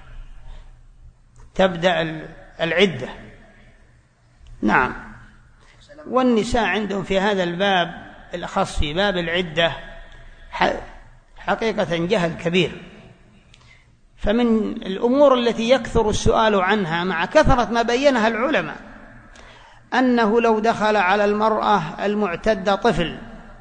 تبدأ العدة. نعم. والنساء عندهم في هذا الباب الأخص في باب العدة حقيقة جهل كبير، فمن الأمور التي يكثر السؤال عنها مع كثرة ما بينها العلماء أنه لو دخل على المرأة المعتدة طفل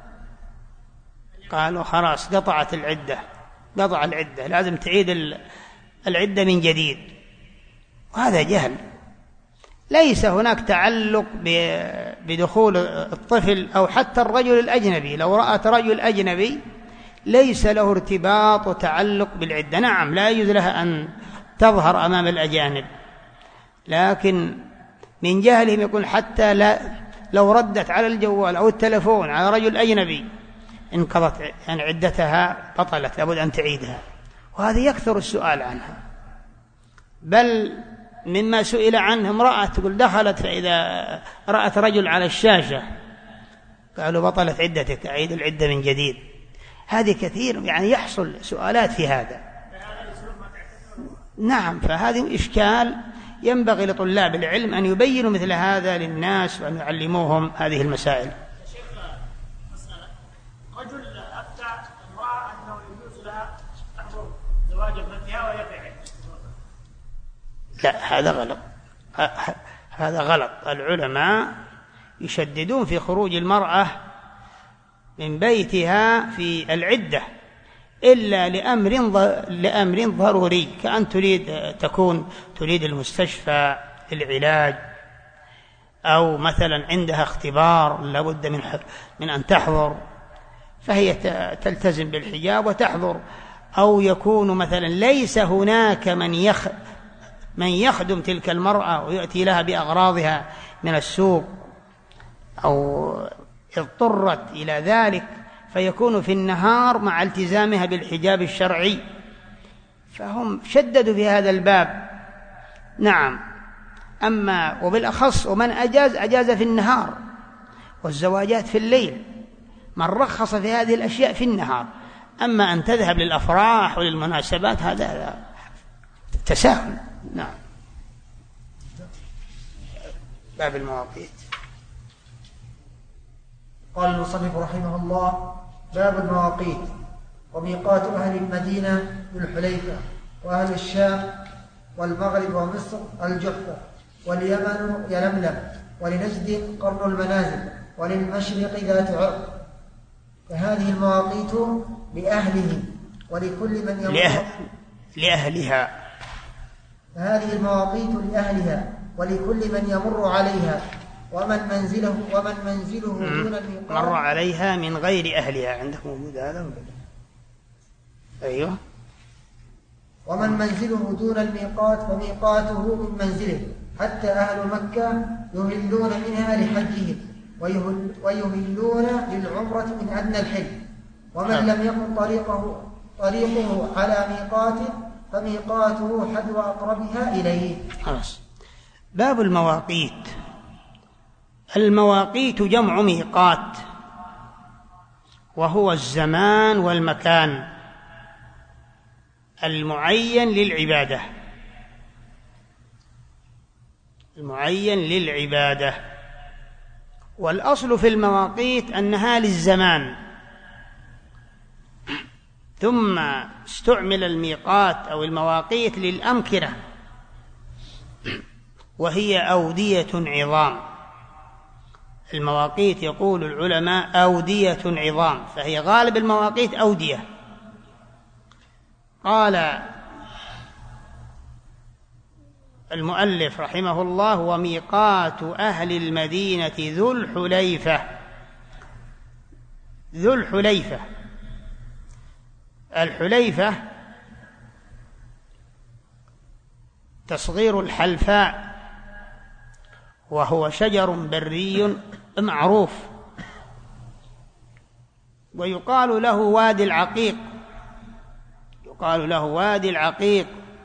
قالوا خلاص قطع العدة، لازم تعيد العدة من جديد، وهذا جهل. ليس هناك تعلق بدخول الطفل أو حتى الرجل الأجنبي، لو رأت رجل أجنبي ليس له ارتباط وتعلق بالعدة. نعم لا يجوز لها أن تظهر أمام الأجانب، لكن من جهلهم يقول حتى لو ردت على الجوال أو التلفون على رجل أجنبي انقضت يعني عدتها، بطلت، لابد أن تعيدها، وهذا يكثر السؤال عنها. بل مما سئل عنه امرأة تقول دخلت فإذا رأت رجل على الشاشة قالوا بطلت عدتك، أعيد العدة من جديد. هذه كثير يعني يحصل سؤالات في هذا. نعم، فهذه إشكال ينبغي لطلاب العلم أن يبينوا مثل هذا للناس وأن يعلموهم هذه المسائل. رجل أفتى امرأة أنه يجوز لها تحضر زواج ابنتها وهي في عدة. لا، هذا غلط. العلماء يشددون في خروج المرأة من بيتها في العدة إلا لأمر ضروري، كأن تريد المستشفى للعلاج، أو مثلا عندها اختبار لابد من أن تحضر فهي تلتزم بالحجاب وتحضر، أو يكون مثلا ليس هناك من يخدم تلك المرأة ويأتي لها بأغراضها من السوق، أو اضطرت إلى ذلك فيكون في النهار مع التزامها بالحجاب الشرعي، فهم شددوا في هذا الباب. نعم. أما وبالأخص ومن أجاز في النهار، والزواجات في الليل، من رخص في هذه الأشياء في النهار. أما أن تذهب للأفراح وللمناسبات هذا تساهل. نعم. باب المواقيت. قال المصنف رحمه الله: باب المواقيت. وميقات أهل المدينة ذو الحليفة، وأهل الشام والمغرب ومصر الجحفة، واليمن يلملم، ولنجد قرن المنازل، وللمشرق ذات عرق. فهذه المواقيت لأهله ولكل من يمر لأهلها. فهذه المواقيت لأهلها ولكل من يمر عليها، ومن منزله دون الميقات. مر عليها من غير أهلها. عندك موجود هذا؟ أيوه. ومن منزله دون الميقات فميقاته من منزله، حتى أهل مكة يهلون منها لحجهم، ويهلون للعمرة من أدنى الحل. ومن لم يكن طريقه على ميقاته فميقاته حذو أقربها إليه. خلاص. باب المواقيت. المواقيت جمع ميقات، وهو الزمان والمكان المعين للعبادة. المعين للعبادة. والأصل في المواقيت أنها للزمان، ثم استعمل الميقات أو المواقيت للأمكنة، وهي أودية عظام. المواقيت يقول العلماء أودية عظام، فهي غالب المواقيت أودية. قال المؤلف رحمه الله: وميقات أهل المدينة ذو الحليفة. ذو الحليفة. الحليفة تصغير الحلفاء، وهو شجر بري معروف، ويقال له وادي العقيق. يقال له وادي العقيق،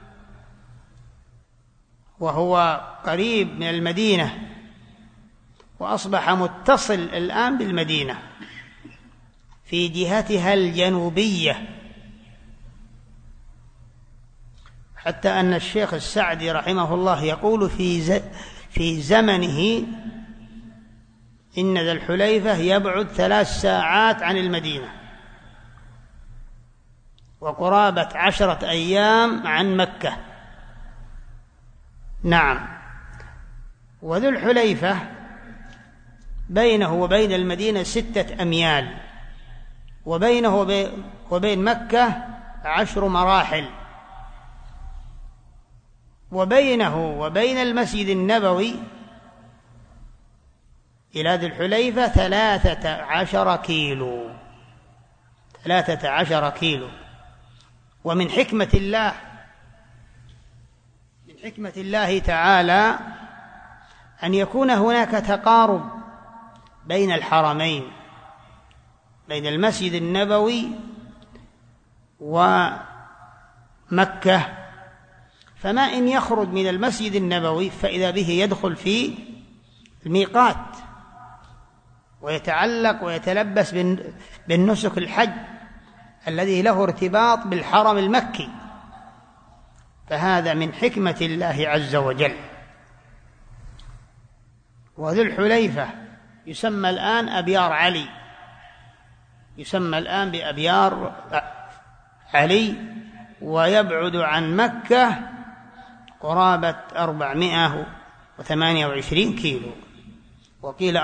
وهو قريب من المدينة، وأصبح متصل الآن بالمدينة في جهتها الجنوبية، حتى أن الشيخ السعدي رحمه الله يقول في زمنه إن ذا الحليفة يبعد 3 ساعات عن المدينة، وقرابة 10 أيام عن مكة. نعم. وذو الحليفة بينه وبين المدينة 6 أميال، وبينه وبين مكة 10 مراحل، وبينه وبين المسجد النبوي إلى ذي الحليفة 13 كيلو. 13 كيلو. ومن حكمة الله تعالى أن يكون هناك تقارب بين الحرمين، بين المسجد النبوي ومكة. فما إن يخرج من المسجد النبوي فإذا به يدخل في الميقات ويتعلق ويتلبس بالنسك الحج الذي له ارتباط بالحرم المكي. فهذا من حكمة الله عز وجل. وذو الحليفة يسمى الآن أبيار علي، يسمى الآن بأبيار علي، ويبعد عن مكة قرابة 428 كيلو، وقيل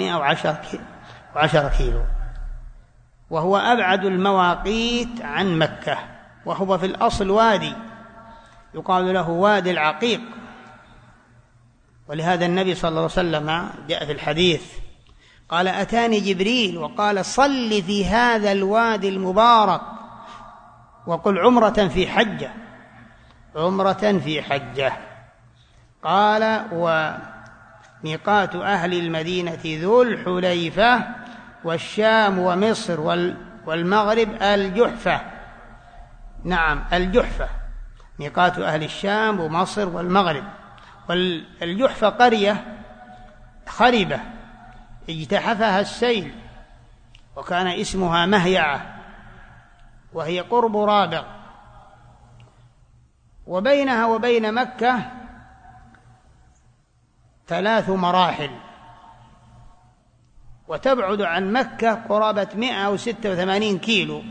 410 كيلو، وهو أبعد المواقيت عن مكة. وهو في الأصل وادي يقال له وادي العقيق، ولهذا النبي صلى الله عليه وسلم جاء في الحديث قال: أتاني جبريل وقال: صل في هذا الوادي المبارك وقل عمرة في حجة. عمرة في حجة. قال: وميقات أهل المدينة ذو الحليفة، والشام ومصر والمغرب الجحفة. نعم، الجحفة ميقات أهل الشام ومصر والمغرب، والجحفة قرية خربة اجتحفها السيل، وكان اسمها مهيعة، وهي قرب رابغ، وبينها وبين مكة 3 مراحل، وتبعد عن مكة قرابة 186 كيلو.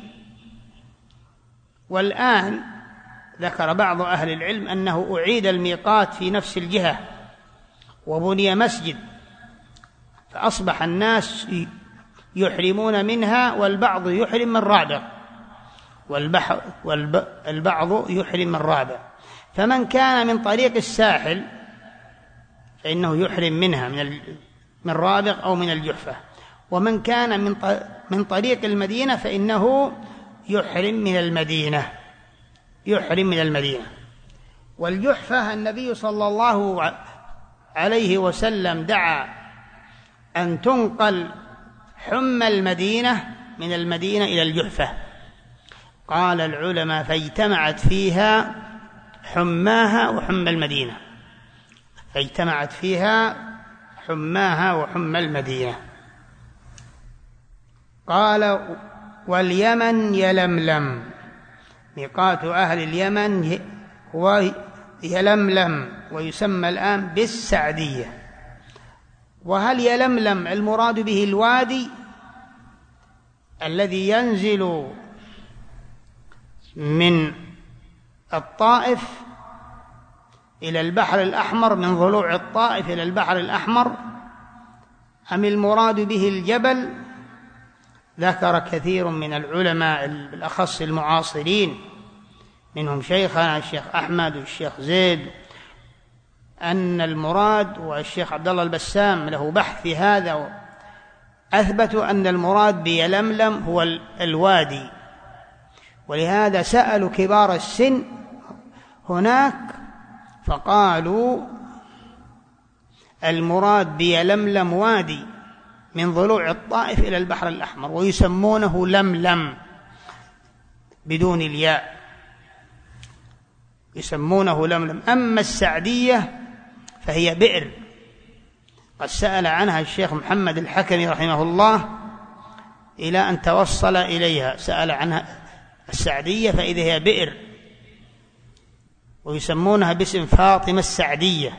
والآن ذكر بعض أهل العلم أنه أعيد الميقات في نفس الجهة وبني مسجد، فأصبح الناس يحرمون منها، والبعض يحرم من رابغ والبعض يحرم من رابغ. فمن كان من طريق الساحل فإنه يحرم منها من رابغ أو من الجحفة، ومن كان من طريق المدينة فإنه يحرم من المدينة. والجحفة النبي صلى الله عليه وسلم دعا أن تنقل حمى المدينة من المدينة إلى الجحفة. قال العلماء: فاجتمعت فيها حماها وحمى المدينة، فاجتمعت فيها حماها وحمى المدينة. قال: واليمن يلملم، ميقات أهل اليمن هو يلملم، ويسمى الآن بالسعدية. وهل يلملم المراد به الوادي الذي ينزل من الطائف إلى البحر الأحمر، من ضلوع الطائف إلى البحر الأحمر، أم المراد به الجبل؟ ذكر كثير من العلماء بالأخص المعاصرين، منهم شيخنا الشيخ أحمد والشيخ زيد، أن المراد، والشيخ عبد الله البسام له بحث في هذا، أثبتوا أن المراد بيلملم هو الوادي. ولهذا سألوا كبار السن هناك فقالوا المراد بيلملم وادي من ضلوع الطائف إلى البحر الأحمر، ويسمونه لملم بدون الياء، يسمونه لملم. أما السعدية فهي بئر، قد سأل عنها الشيخ محمد الحكمي رحمه الله إلى أن توصل إليها، سأل عنها السعدية فإذا هي بئر، ويسمونها باسم فاطمة السعدية.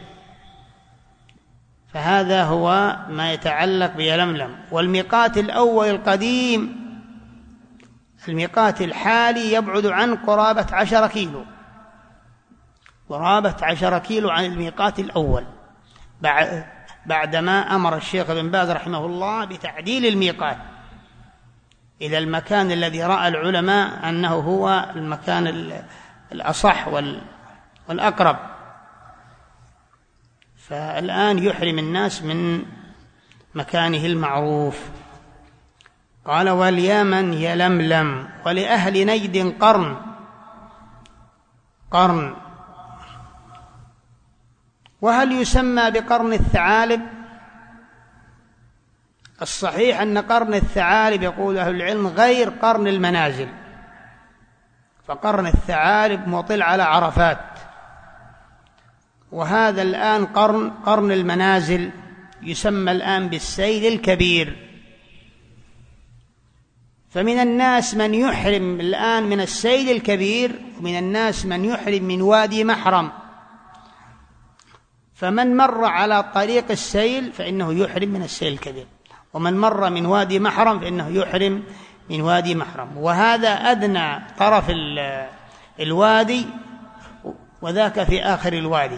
فهذا هو ما يتعلق بيلملم. والميقات الأول القديم، الميقات الحالي يبعد عن قرابة 10 كيلو، قرابة 10 كيلو عن الميقات الأول، بعدما أمر الشيخ ابن باز رحمه الله بتعديل الميقات إلى المكان الذي رأى العلماء أنه هو المكان الأصح والأقرب. فالآن يحرم الناس من مكانه المعروف. قال: واليمن يلملم، ولأهل نجد قرن. وهل يسمى بقرن الثعالب؟ الصحيح أن قرن الثعالب يقول أهل العلم غير قرن المنازل، فقرن الثعالب مطل على عرفات، وهذا الآن قرن المنازل يسمى الآن بالسيل الكبير. فمن الناس من يحرم الآن من السيل الكبير، ومن الناس من يحرم من وادي محرم. فمن مر على طريق السيل فإنه يحرم من السيل الكبير، ومن مر من وادي محرم فإنه يحرم من وادي محرم. وهذا أدنى طرف الوادي، وذاك في آخر الوادي.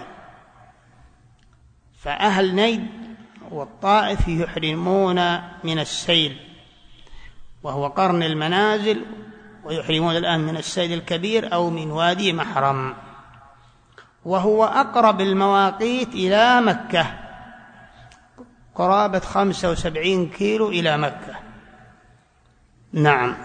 فأهل نجد والطائف يحرمون من السيل، وهو قرن المنازل، ويحرمون الآن من السيل الكبير أو من وادي محرم، وهو أقرب المواقيت إلى مكة، قرابة 75 كيلو إلى مكة. نعم.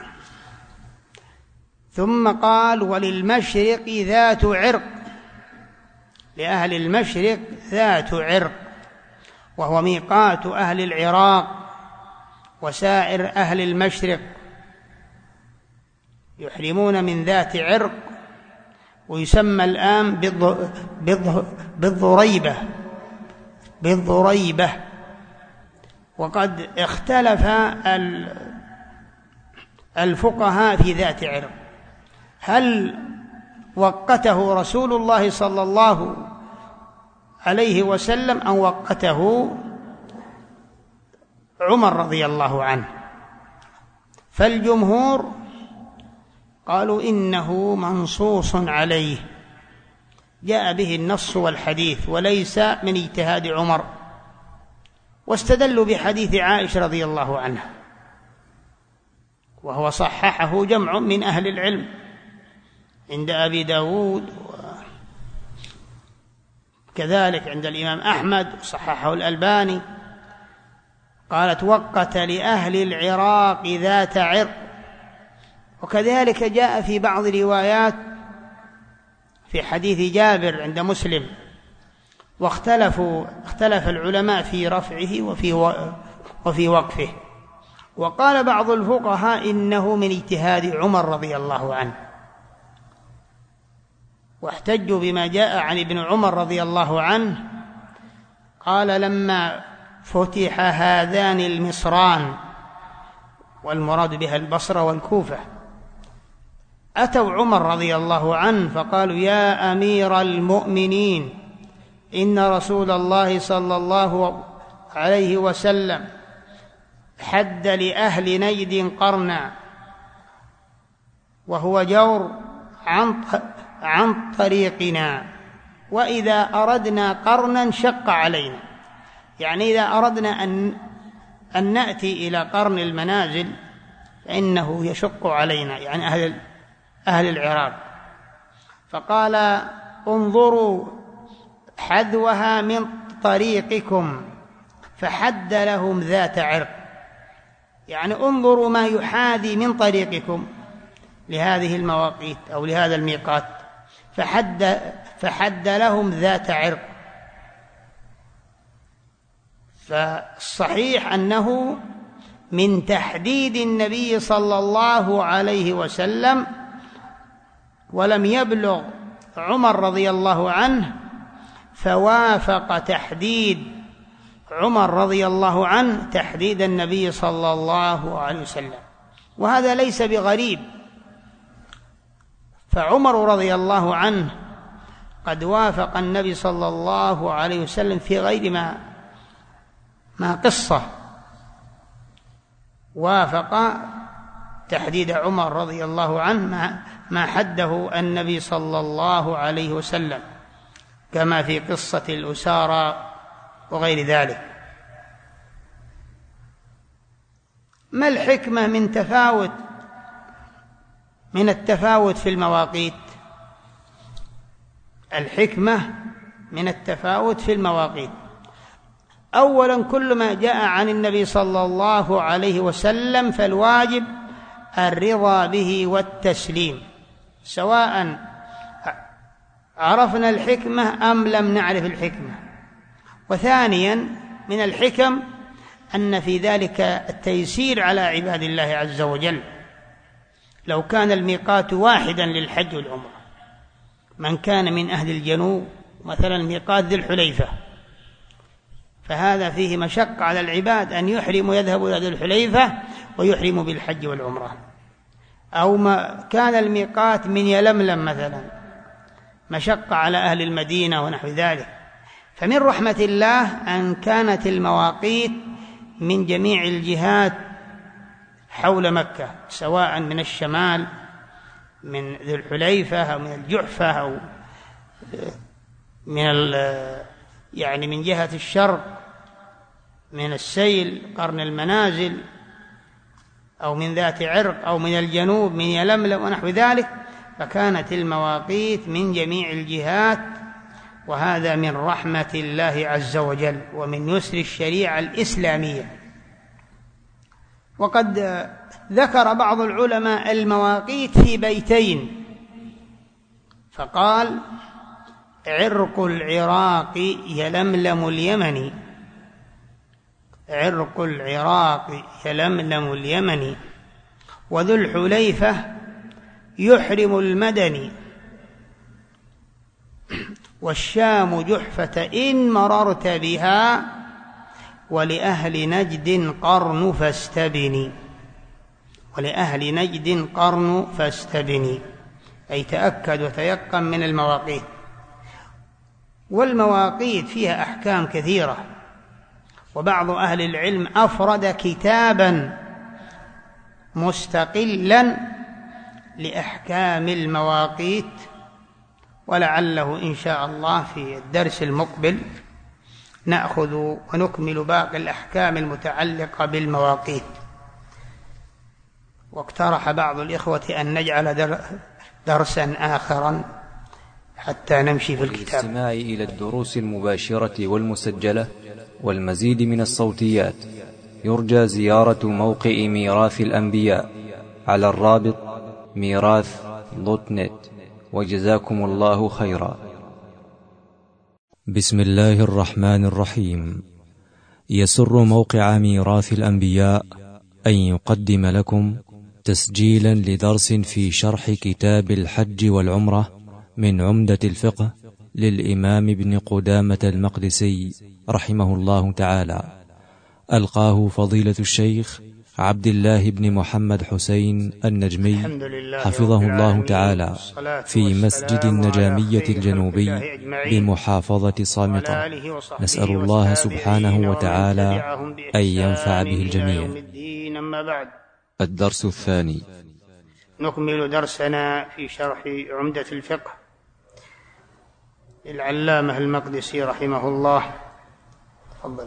ثم قال: وللمشرق ذات عرق، لأهل المشرق ذات عرق، وهو ميقات أهل العراق وسائر أهل المشرق، يحرمون من ذات عرق ويسمى الآن بالضريبة. وقد اختلف الفقهاء في ذات عرق، هل وقته رسول الله صلى الله عليه وسلم أو وقته عمر رضي الله عنه؟ فالجمهور قالوا إنه منصوص عليه، جاء به النص والحديث وليس من اجتهاد عمر، واستدلوا بحديث عائشة رضي الله عنها، وهو صححه جمع من أهل العلم عند أبي داود كذلك عند الإمام أحمد، صححه الألباني. قالت: وقت لأهل العراق ذات عرق. وكذلك جاء في بعض روايات في حديث جابر عند مسلم، اختلف العلماء في رفعه وفي وقفه. وقال بعض الفقهاء إنه من اجتهاد عمر رضي الله عنه، واحتجوا بما جاء عن ابن عمر رضي الله عنه، قال: لما فتح هذان المصران، والمراد بها البصرة والكوفة، أتوا عمر رضي الله عنه فقالوا: يا أمير المؤمنين، إن رسول الله صلى الله عليه وسلم حد لأهل نجد قرنا، وهو جور عن طريقنا، وإذا أردنا قرنا شق علينا. يعني إذا أردنا أن نأتي إلى قرن المنازل فإنه يشق علينا، يعني أهل العراق. فقال: انظروا حذوها من طريقكم، فحد لهم ذات عرق، يعني انظروا ما يحاذي من طريقكم لهذه المواقيت أو لهذا الميقات، فحد لهم ذات عرق. فالصحيح أنه من تحديد النبي صلى الله عليه وسلم، ولم يبلغ عمر رضي الله عنه فوافق تحديد عمر رضي الله عنه تحديد النبي صلى الله عليه وسلم، وهذا ليس بغريب. فعمر رضي الله عنه قد وافق النبي صلى الله عليه وسلم في غير ما قصة، وافق تحديد عمر رضي الله عنه ما حده النبي صلى الله عليه وسلم، كما في قصة الأسارى وغير ذلك. ما الحكمة من التفاوت في المواقيت؟ الحكمة من التفاوت في المواقيت: أولا، كل ما جاء عن النبي صلى الله عليه وسلم فالواجب الرضا به والتسليم، سواء عرفنا الحكمة أم لم نعرف الحكمة. وثانيا، من الحكم أن في ذلك التيسير على عباد الله عز وجل. لو كان الميقات واحدا للحج والعمرة، من كان من أهل الجنوب مثلا ميقات ذي الحليفة، فهذا فيه مشقة على العباد أن يحرموا يذهبوا إلى ذي الحليفة ويحرموا بالحج والعمرة. أو ما كان الميقات من يلملم مثلا، مشقة على أهل المدينة ونحو ذلك. فمن رحمة الله أن كانت المواقيت من جميع الجهات حول مكة، سواء من الشمال من ذي الحليفة أو من الجحفة أو من جهة الشرق من السيل قرن المنازل، أو من ذات عرق، أو من الجنوب من يلملم ونحو ذلك. فكانت المواقيت من جميع الجهات، وهذا من رحمة الله عز وجل ومن يسر الشريعة الإسلامية. وقد ذكر بعض العلماء المواقيت في بيتين، فقال: عرق العراق يلملم اليمن، عرق العراق يلملم اليمن، وذو الحليفة يحرم المدني، والشام جحفة إن مررت بها، ولأهل نجد قرن فاستبني. ولأهل نجد قرن فاستبني، أي تأكد وتيقن من المواقيت. والمواقيت فيها أحكام كثيرة، وبعض أهل العلم أفرد كتابا مستقلا لأحكام المواقيت، ولعله إن شاء الله في الدرس المقبل نأخذ ونكمل باقي الأحكام المتعلقة بالمواقيت. واقترح بعض الإخوة أن نجعل درسا آخرا حتى نمشي في الكتاب. للاستماع إلى الدروس المباشرة والمسجلة والمزيد من الصوتيات يرجى زيارة موقع ميراث الأنبياء على الرابط ميراث.net. وجزاكم الله خيرا. بسم الله الرحمن الرحيم. يسر موقع ميراث الأنبياء أن يقدم لكم تسجيلا لدرس في شرح كتاب الحج والعمرة من عمدة الفقه للإمام ابن قدامة المقدسي رحمه الله تعالى، ألقاه فضيلة الشيخ عبد الله بن محمد حسين النجمي حفظه الله تعالى في مسجد النجامية الجنوبي بمحافظة صامتة. نسأل الله سبحانه وتعالى أن ينفع به الجميع. الدرس الثاني. نكمل درسنا في شرح عمدة الفقه للعلامة المقدسي رحمه الله. تفضل.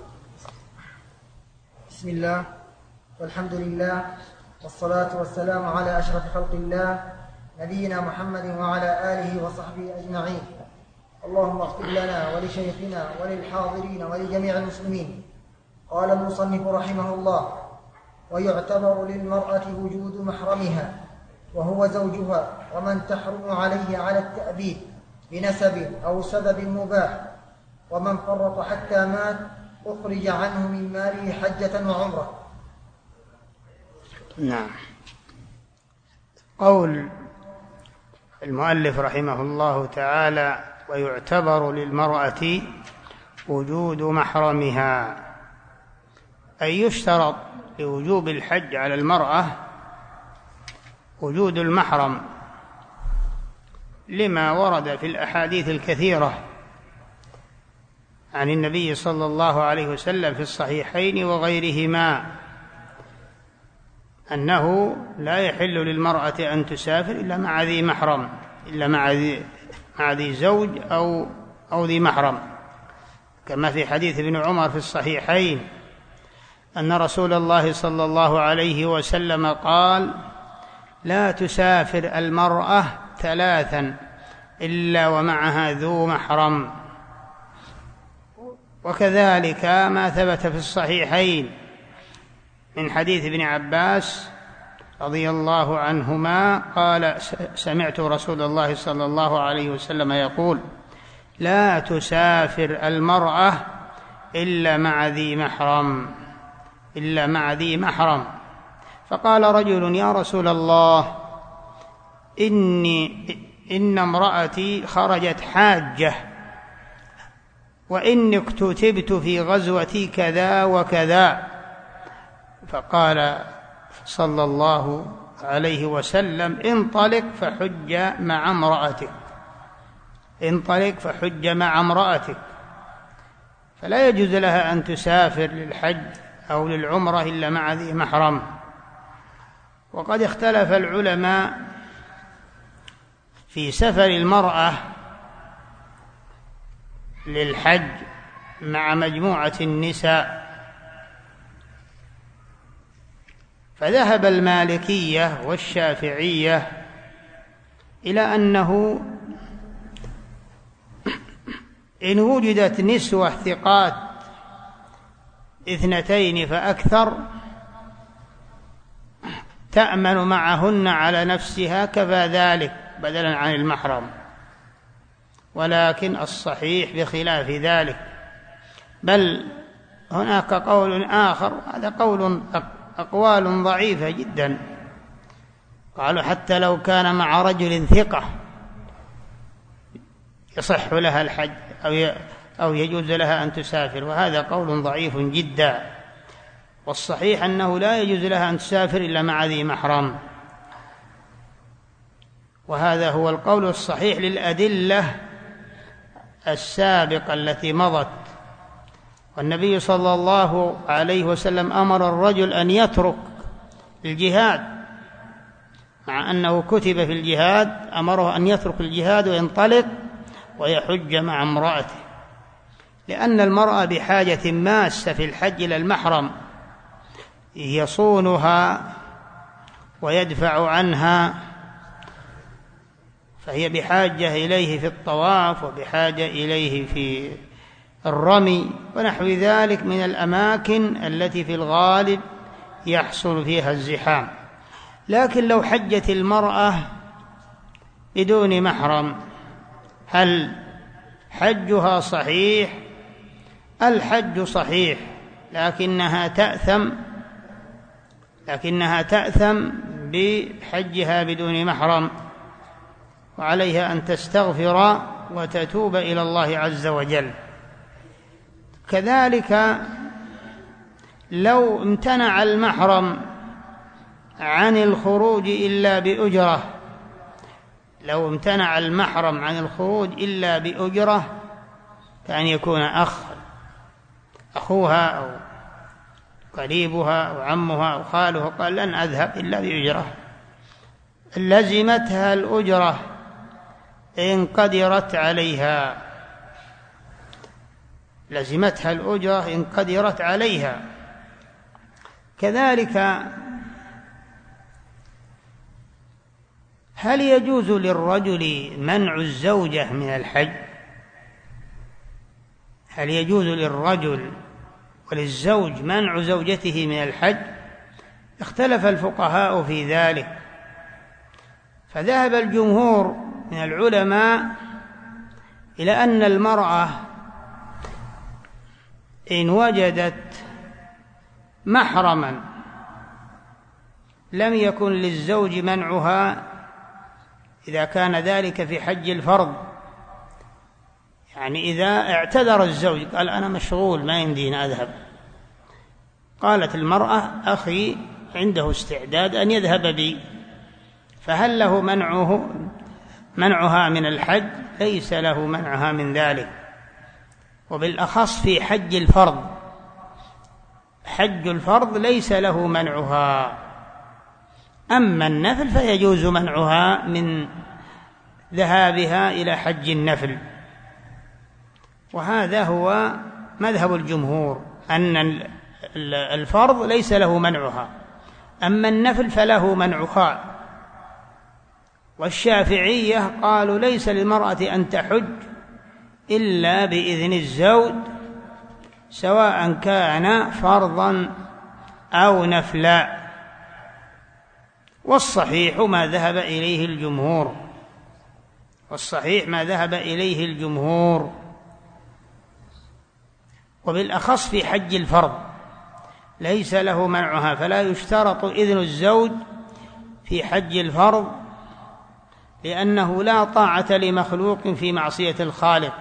بسم الله والحمد لله والصلاة والسلام على أشرف خلق الله نبينا محمد وعلى آله وصحبه أجمعين. اللهم اغفر لنا ولشيخنا وللحاضرين ولجميع المسلمين. قال المصنف رحمه الله: ويعتبر للمرأة وجود محرمها وهو زوجها ومن تحرم عليه على التأبيد بنسب أو سبب مباح، ومن فرط حتى مات أخرج عنه من ماله حجة وعمرة. نعم. قول المؤلف رحمه الله تعالى: ويعتبر للمرأة وجود محرمها، أي يشترط لوجوب الحج على المرأة وجود المحرم، لما ورد في الأحاديث الكثيرة عن النبي صلى الله عليه وسلم في الصحيحين وغيرهما أنه لا يحل للمرأة أن تسافر إلا مع ذي محرم، إلا مع ذي زوج أو ذي محرم، كما في حديث ابن عمر في الصحيحين أن رسول الله صلى الله عليه وسلم قال: لا تسافر المرأة 3 إلا ومعها ذو محرم. وكذلك ما ثبت في الصحيحين من حديث ابن عباس رضي الله عنهما قال: سمعت رسول الله صلى الله عليه وسلم يقول: لا تسافر المرأة إلا مع ذي محرم. فقال رجل: يا رسول الله، إن امرأتي خرجت حاجة، وإني اكتتبت في غزوتي كذا وكذا. فقال صلى الله عليه وسلم: انطلق فحج مع امرأتك. فلا يجوز لها أن تسافر للحج أو للعمرة إلا مع ذي محرم. وقد اختلف العلماء في سفر المرأة للحج مع مجموعة النساء، فذهب المالكية والشافعية إلى أنه إن وجدت نسوة ثقات 2 فأكثر تأمن معهن على نفسها كفى ذلك بدلا عن المحرم. ولكن الصحيح بخلاف ذلك، بل هناك قول آخر، هذا أقوال ضعيفة جدا، قالوا حتى لو كان مع رجل ثقة يصح لها الحج أو يجوز لها أن تسافر، وهذا قول ضعيف جدا، والصحيح أنه لا يجوز لها أن تسافر إلا مع ذي محرم، وهذا هو القول الصحيح للأدلة السابقة التي مضت. والنبي صلى الله عليه وسلم أمر الرجل أن يترك الجهاد، مع أنه كتب في الجهاد، أمره أن يترك الجهاد وينطلق ويحج مع امرأته، لأن المرأة بحاجة ماسة في الحج إلى المحرم يصونها ويدفع عنها، فهي بحاجة إليه في الطواف وبحاجة إليه في الرمي ونحو ذلك من الأماكن التي في الغالب يحصل فيها الزحام. لكن لو حجت المرأة بدون محرم هل حجها صحيح؟ الحج صحيح، لكنها تأثم بحجها بدون محرم، وعليها أن تستغفر وتتوب إلى الله عز وجل. كذلك لو امتنع المحرم عن الخروج إلا بأجرة، لو امتنع المحرم عن الخروج إلا بأجرة، كأن يكون أخوها أو قريبها أو عمها أو خالها، قال لن أذهب إلا بأجرة، لزمتها الأجرة إن قدرت عليها، لزمتها الأجرة إن قدرت عليها. كذلك هل يجوز للرجل منع الزوجة من الحج؟ هل يجوز للرجل وللزوج منع زوجته من الحج؟ اختلف الفقهاء في ذلك، فذهب الجمهور من العلماء إلى أن المرأة إن وجدت محرما لم يكن للزوج منعها إذا كان ذلك في حج الفرض، يعني إذا اعتذر الزوج قال أنا مشغول ما يمديني أذهب، قالت المرأة أخي عنده استعداد أن يذهب بي، فهل له منعها من الحج؟ ليس له منعها من ذلك، وبالأخص في حج الفرض، حج الفرض ليس له منعها. أما النفل فيجوز منعها من ذهابها إلى حج النفل، وهذا هو مذهب الجمهور، أن الفرض ليس له منعها، أما النفل فله منعها. والشافعية قالوا ليس للمرأة أن تحج إلا بإذن الزوج، سواء كان فرضا أو نفلا، والصحيح ما ذهب إليه الجمهور، والصحيح ما ذهب إليه الجمهور، وبالأخص في حج الفرض ليس له منعها، فلا يشترط إذن الزوج في حج الفرض، لأنه لا طاعة لمخلوق في معصية الخالق،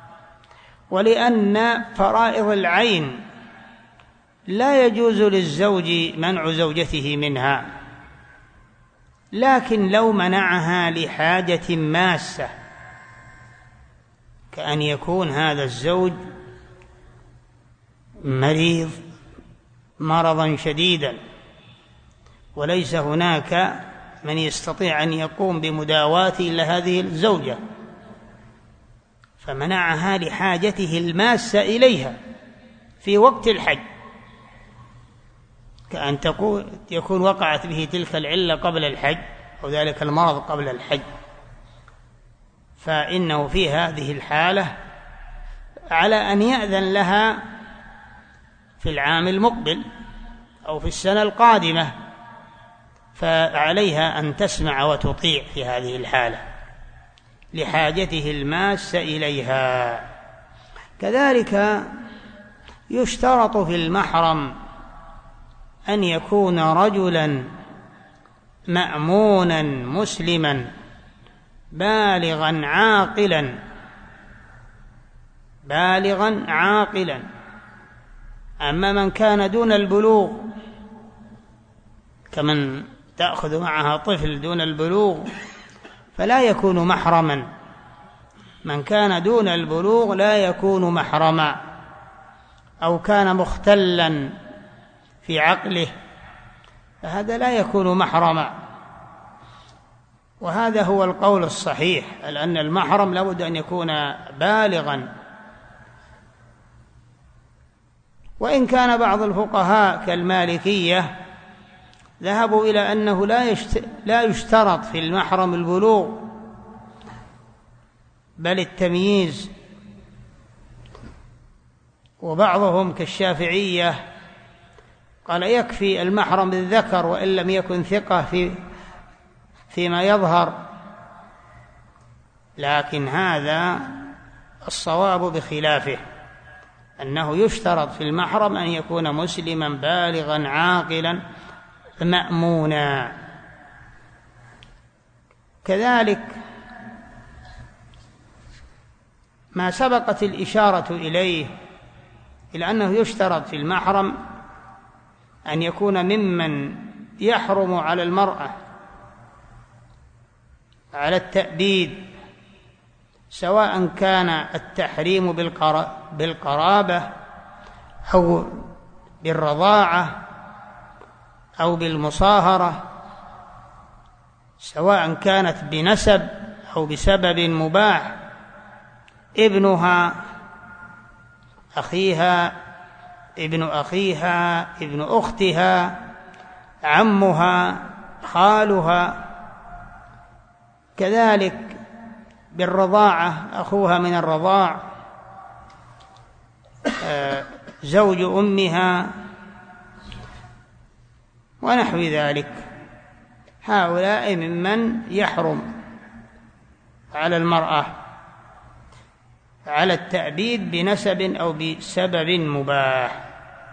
ولأن فرائض العين لا يجوز للزوج منع زوجته منها، لكن لو منعها لحاجة ماسة، كأن يكون هذا الزوج مريض مرضا شديدا وليس هناك من يستطيع أن يقوم بمداواته إلا هذه الزوجة، فمنعها لحاجته الماسة إليها في وقت الحج، كأن يكون وقعت به تلك العلة قبل الحج أو ذلك المرض قبل الحج، فإنه في هذه الحالة على أن يأذن لها في العام المقبل أو في السنة القادمة، فعليها أن تسمع وتطيع في هذه الحالة لحاجته الماسة إليها. كذلك يشترط في المحرم أن يكون رجلا مأمونا مسلما بالغا عاقلا بالغا عاقلا. أما من كان دون البلوغ كمن تأخذ معها طفل دون البلوغ فلا يكون محرما. من كان دون البلوغ لا يكون محرما، أو كان مختلا في عقله فهذا لا يكون محرما. وهذا هو القول الصحيح، لأن المحرم لابد أن يكون بالغا. وإن كان بعض الفقهاء كالمالكية ذهبوا إلى أنه لا يشترط في المحرم البلوغ بل التمييز، وبعضهم كالشافعية قال يكفي المحرم بالذكر وإن لم يكن ثقة فيما يظهر. لكن هذا الصواب بخلافه، أنه يشترط في المحرم أن يكون مسلما بالغا عاقلا مأمونا. كذلك ما سبقت الإشارة إليه إلى أنه يشترط في المحرم أن يكون ممن يحرم على المرأة على التأبيد، سواء كان التحريم بالقرابة أو بالرضاعة أو بالمصاهرة، سواء كانت بنسب أو بسبب مباح، ابنها، أخيها، ابن أخيها، ابن أختها، عمها، خالها. كذلك بالرضاعة أخوها من الرضاع، زوج أمها ونحو ذلك. هؤلاء ممن يحرم على المرأة على التأبيد بنسب أو بسبب مباح.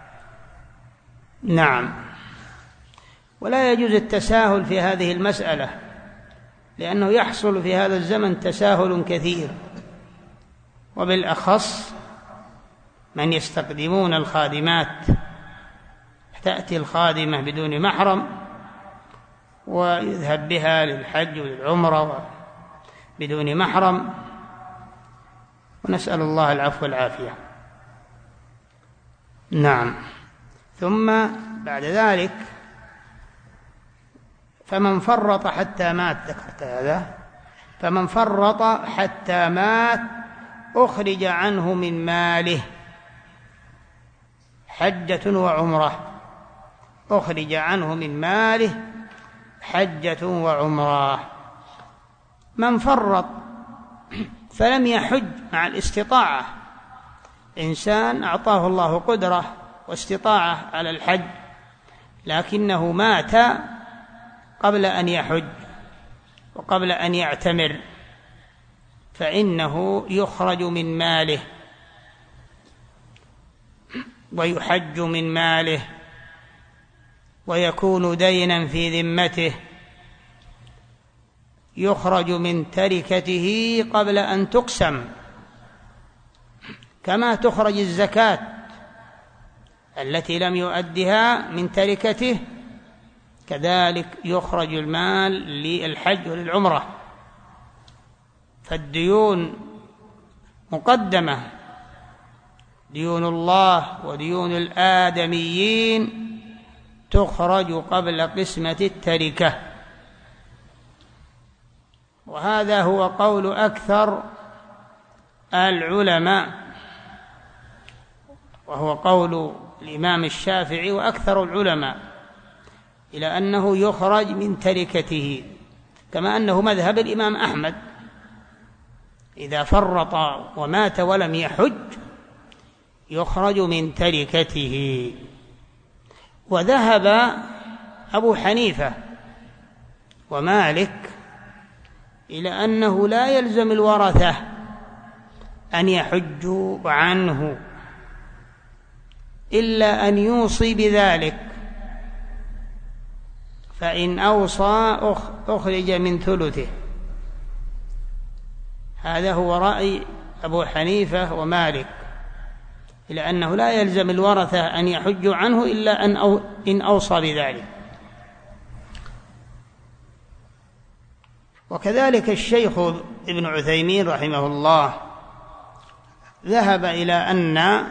نعم. ولا يجوز التساهل في هذه المسألة، لأنه يحصل في هذا الزمن تساهل كثير، وبالأخص من يستقدمون الخادمات. تأتي الخادمة بدون محرم ويذهب بها للحج وللعمرة بدون محرم، ونسأل الله العفو والعافية. نعم. ثم بعد ذلك فمن فرط حتى مات، ذكرت هذا، فمن فرط حتى مات أخرج عنه من ماله حجة وعمرة، أخرج عنه من ماله حجة وعمرة. من فرط فلم يحج مع الاستطاعة، إنسان أعطاه الله قدرة واستطاعة على الحج لكنه مات قبل أن يحج وقبل أن يعتمر، فإنه يخرج من ماله ويحج من ماله ويكون دينا في ذمته، يخرج من تركته قبل أن تقسم، كما تخرج الزكاة التي لم يؤدها من تركته، كذلك يخرج المال للحج وللعمرة. فالديون مقدمة، ديون الله وديون الآدميين تخرج قبل قسمة التركة. وهذا هو قول أكثر العلماء، وهو قول الإمام الشافعي وأكثر العلماء، إلى أنه يخرج من تركته، كما أنه مذهب الإمام أحمد، إذا فرط ومات ولم يحج يخرج من تركته. وذهب أبو حنيفة ومالك إلى أنه لا يلزم الورثة أن يحجوا عنه إلا أن يوصي بذلك، فإن أوصى أخرج من ثلثه. هذا هو رأي أبو حنيفة ومالك، إلى أنه لا يلزم الورثة أن يحجوا عنه إلا إن أوصى بذلك. وكذلك الشيخ ابن عثيمين رحمه الله ذهب إلى أن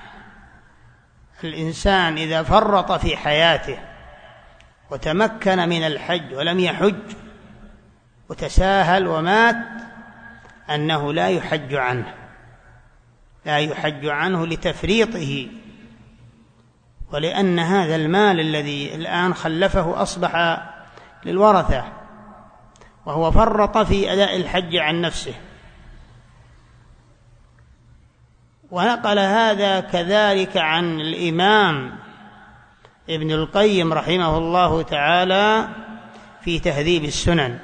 الإنسان إذا فرط في حياته وتمكن من الحج ولم يحج وتساهل ومات أنه لا يحج عنه لتفريطه، ولأن هذا المال الذي الآن خلفه أصبح للورثة وهو فرط في أداء الحج عن نفسه. ونقل هذا كذلك عن الإمام ابن القيم رحمه الله تعالى في تهذيب السنن.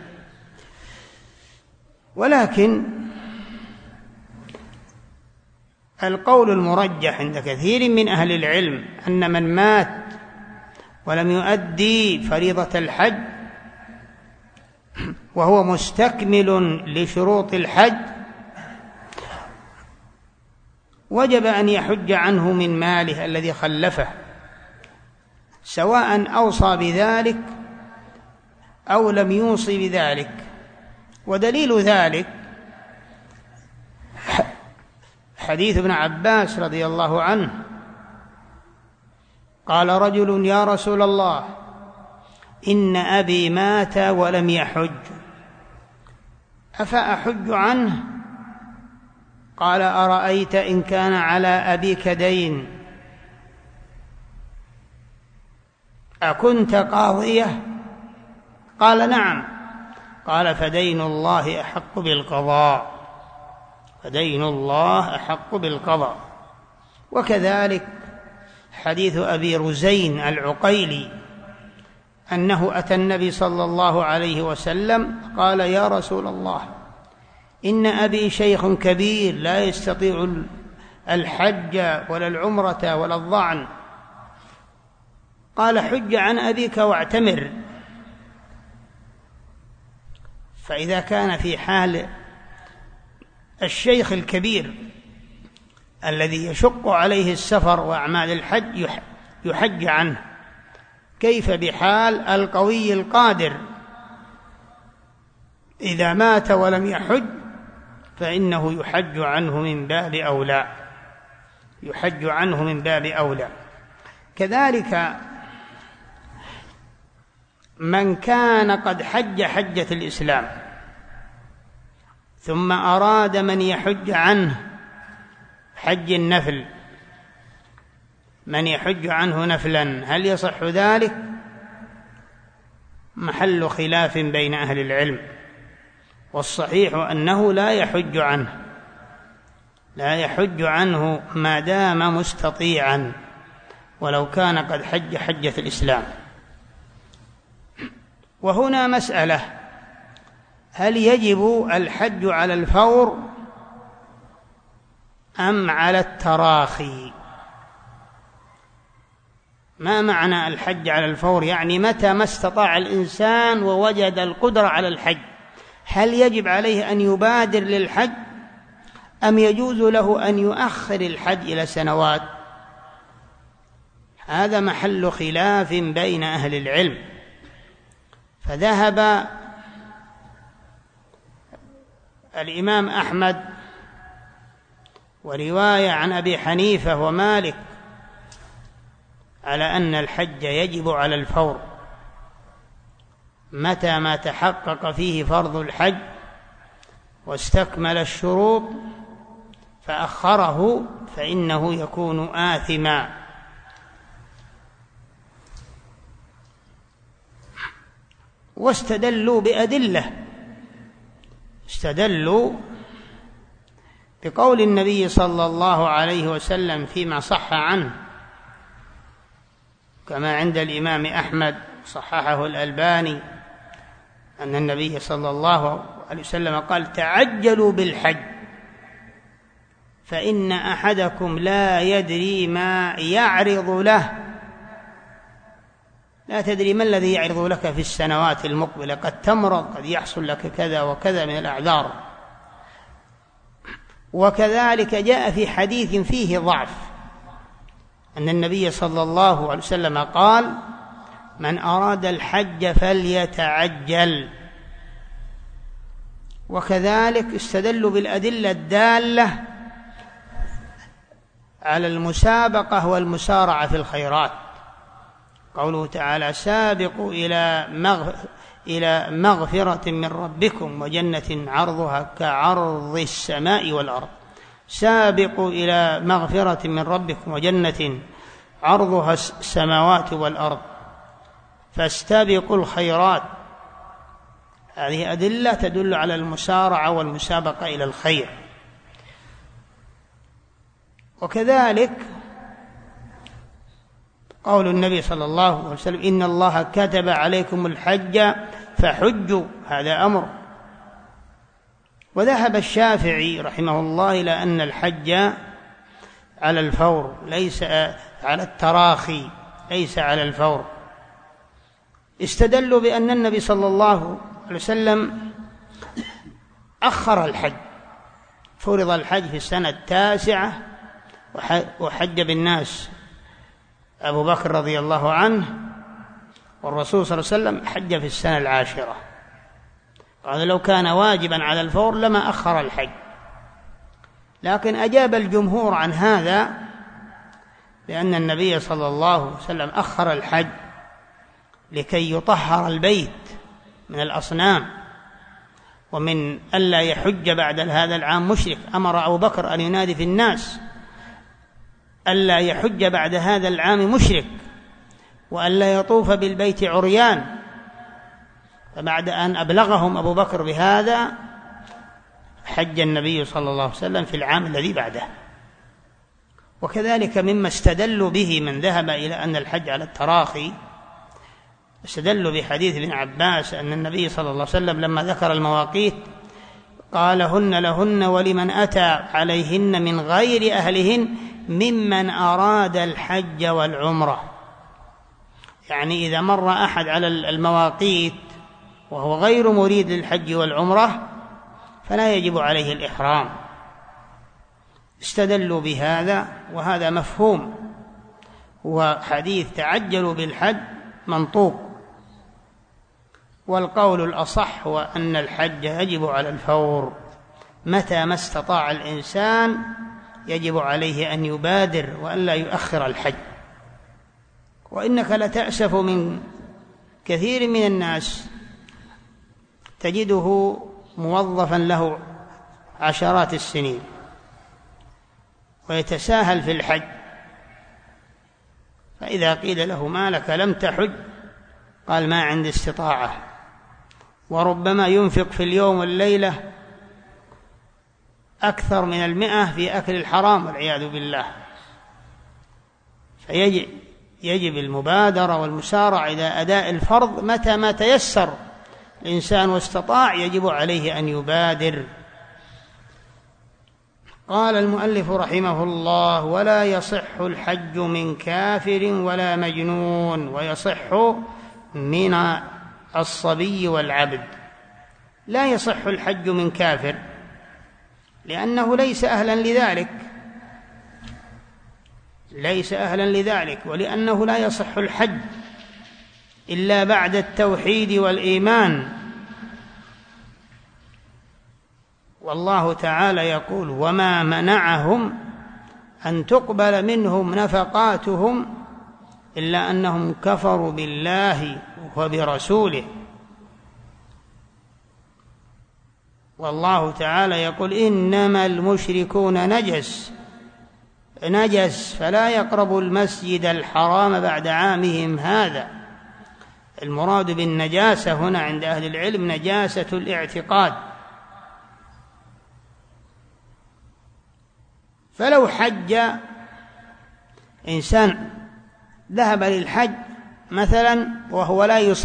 ولكن القول المرجح عند كثير من أهل العلم أن من مات ولم يؤدي فريضة الحج وهو مستكمل لشروط الحج وجب أن يحج عنه من ماله الذي خلفه، سواء أوصى بذلك أو لم يوصي بذلك. ودليل ذلك حديث ابن عباس رضي الله عنه قال رجل: يا رسول الله، إن أبي مات ولم يحج، أفأحج عنه؟ قال: أرأيت إن كان على أبيك دين أكنت قاضية؟ قال: نعم. قال: فدين الله أحق بالقضاء، فدين الله أحق بالقضاء. وكذلك حديث أبي رزين العقيلي أنه أتى النبي صلى الله عليه وسلم قال: يا رسول الله، إن أبي شيخ كبير لا يستطيع الحج ولا العمرة ولا الظعن. قال: حج عن أبيك واعتمر. فإذا كان في حال الشيخ الكبير الذي يشق عليه السفر وأعمال الحج يحج عنه، كيف بحال القوي القادر؟ إذا مات ولم يحج فإنه يحج عنه من باب أولى، يحج عنه من باب أولى. كذلك من كان قد حج حجة الإسلام ثم أراد من يحج عنه حج النفل، من يحج عنه نفلا، هل يصح ذلك؟ محل خلاف بين أهل العلم، والصحيح أنه لا يحج عنه ما دام مستطيعا ولو كان قد حج حجة الإسلام. وهنا مسألة: هل يجب الحج على الفور أم على التراخي؟ ما معنى الحج على الفور؟ يعني متى ما استطاع الإنسان ووجد القدرة على الحج، هل يجب عليه أن يبادر للحج أم يجوز له أن يؤخر الحج إلى سنوات؟ هذا محل خلاف بين أهل العلم. فذهب الإمام أحمد ورواية عن أبي حنيفة ومالك على أن الحج يجب على الفور متى ما تحقق فيه فرض الحج واستكمل الشروط، فأخره فإنه يكون آثما. واستدلوا بأدلة، استدلوا بقول النبي صلى الله عليه وسلم فيما صح عنه كما عند الإمام أحمد صححه الألباني أن النبي صلى الله عليه وسلم قال: تعجلوا بالحج فإن أحدكم لا يدري ما يعرض له، لا تدري ما الذي يعرض لك في السنوات المقبلة، قد تمرض، قد يحصل لك كذا وكذا من الأعذار. وكذلك جاء في حديث فيه ضعف أن النبي صلى الله عليه وسلم قال: من أراد الحج فليتعجل. وكذلك استدلوا بالأدلة الدالة على المسابقة والمسارعة في الخيرات، قوله تعالى: سابقوا إلى مغفرة من ربكم وجنة عرضها كعرض السماء والأرض. سابقوا إلى مغفرة من ربكم وجنة عرضها السماوات والأرض فاستبقوا الخيرات. هذه أدلة تدل على المسارعة والمسابقة إلى الخير. وكذلك قول النبي صلى الله عليه وسلم: إن الله كتب عليكم الحج فحجوا، هذا أمر. وذهب الشافعي رحمه الله إلى أن الحج على الفور، ليس على التراخي، ليس على الفور. استدلوا بأن النبي صلى الله عليه وسلم أخر الحج، فرض الحج في السنة 9 وحج بالناس أبو بكر رضي الله عنه، والرسول صلى الله عليه وسلم حج في السنة 10. قال: لو كان واجبا على الفور لما أخر الحج. لكن أجاب الجمهور عن هذا بأن النبي صلى الله عليه وسلم أخر الحج لكي يطهر البيت من الأصنام ومن ألا يحج بعد هذا العام مشرك. أمر أبو بكر أن ينادي في الناس ألا يحج بعد هذا العام مشرك وألا يطوف بالبيت عريان. فبعد أن أبلغهم أبو بكر بهذا حج النبي صلى الله عليه وسلم في العام الذي بعده. وكذلك مما استدلوا به من ذهب إلى أن الحج على التراخي، استدلوا بحديث ابن عباس أن النبي صلى الله عليه وسلم لما ذكر المواقيت قال: هن لهن ولمن أتى عليهن من غير أهلهن ممن أراد الحج والعمرة. يعني إذا مر أحد على المواقيت وهو غير مريد للحج والعمرة فلا يجب عليه الإحرام. استدلوا بهذا، وهذا مفهوم. وحديث تعجلوا بالحج منطوق. والقول الأصح هو أن الحج يجب على الفور، متى ما استطاع الإنسان يجب عليه أن يبادر وألا يؤخر الحج. وإنك لتأسف من كثير من الناس تجده موظفا له عشرات السنين ويتساهل في الحج، فإذا قيل له: ما لك لم تحج؟ قال: ما عندي استطاعة. وربما ينفق في اليوم والليلة أكثر من 100 في أكل الحرام والعياذ بالله. فيجب المبادرة والمسارعة إلى أداء الفرض متى ما تيسر الإنسان واستطاع، يجب عليه أن يبادر. قال المؤلف رحمه الله: ولا يصح الحج من كافر ولا مجنون، ويصح من الصبي والعبد. لا يصح الحج من كافر لأنه ليس أهلا لذلك، ليس أهلا لذلك، ولأنه لا يصح الحج إلا بعد التوحيد والإيمان. والله تعالى يقول: وما منعهم أن تقبل منهم نفقاتهم إلا أنهم كفروا بالله وبرسوله. والله تعالى يقول: إنما المشركون نجس فلا يقربوا المسجد الحرام بعد عامهم هذا. المراد بالنجاسة هنا عند أهل العلم نجاسة الاعتقاد. فلو حج إنسان، ذهب للحج مثلا وهو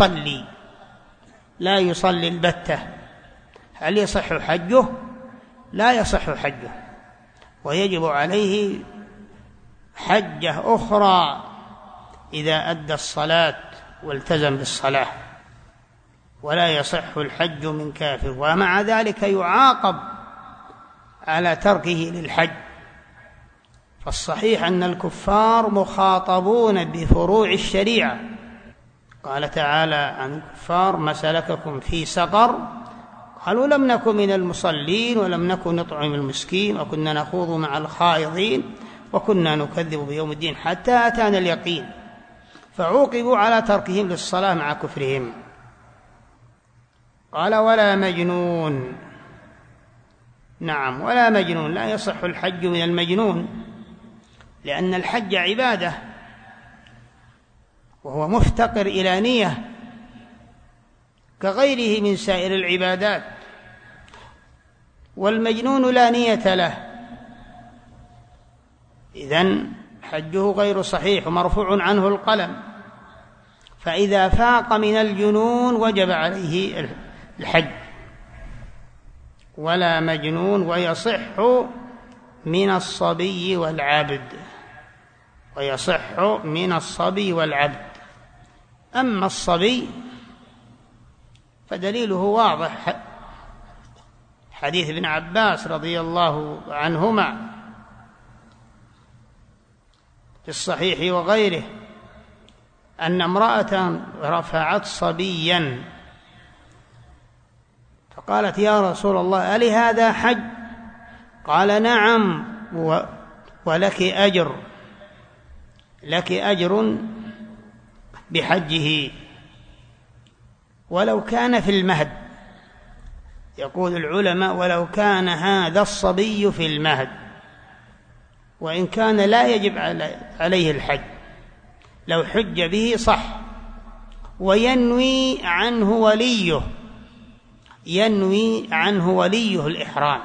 لا يصلي البتة، هل يصح حجه؟ لا يصح حجه، ويجب عليه حجة أخرى إذا أدى الصلاة والتزم بالصلاة. ولا يصح الحج من كافر. ومع ذلك يعاقب على تركه للحج. فالصحيح أن الكفار مخاطبون بفروع الشريعة. قال تعالى عن الكفار: ما سلككم في سقر؟ قالوا: لم نكن من المصلين ولم نكن نطعم المسكين وكنا نخوض مع الخائضين وكنا نكذب بيوم الدين حتى أتانا اليقين. فعوقبوا على تركهم للصلاة مع كفرهم. قال: ولا مجنون. نعم، ولا مجنون، لا يصح الحج من المجنون، لأن الحج عبادة وهو مفتقر إلى نية كغيره من سائر العبادات، والمجنون لا نية له، إذن حجه غير صحيح ومرفوع عنه القلم. فإذا فاق من الجنون وجب عليه الحج. ولا مجنون، ويصح من الصبي والعبد، ويصح من الصبي والعبد. أما الصبي فدليله واضح، حديث ابن عباس رضي الله عنهما في الصحيح وغيره أن امرأة رفعت صبيا فقالت: يا رسول الله، ألي هذا حج؟ قال: نعم، ولك أجر، لك أجر بحجه ولو كان في المهد. يقول العلماء: ولو كان هذا الصبي في المهد، وإن كان لا يجب عليه الحج، لو حج به صح. وينوي عنه وليه، ينوي عنه وليه الإحرام.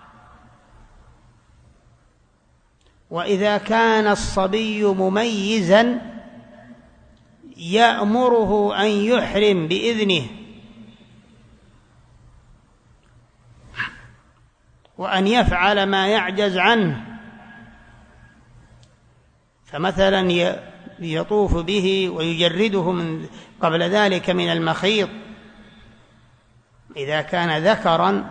وإذا كان الصبي مميزا يأمره أن يحرم بإذنه وأن يفعل ما يعجز عنه، فمثلا يطوف به ويجرده من قبل ذلك من المخيط إذا كان ذكرا،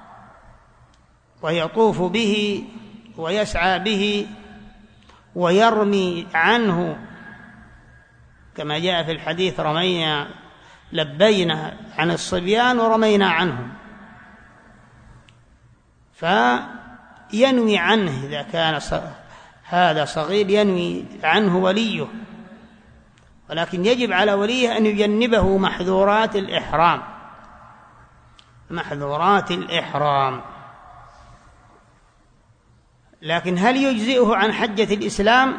ويطوف به ويسعى به ويرمي عنه كما جاء في الحديث: رمينا لبينا عن الصبيان ورمينا عنهم. فينوي عنه إذا كان هذا صغير، ينوي عنه وليه، ولكن يجب على وليه أن يجنبه محظورات الإحرام، محظورات الإحرام. لكن هل يجزئه عن حجة الإسلام؟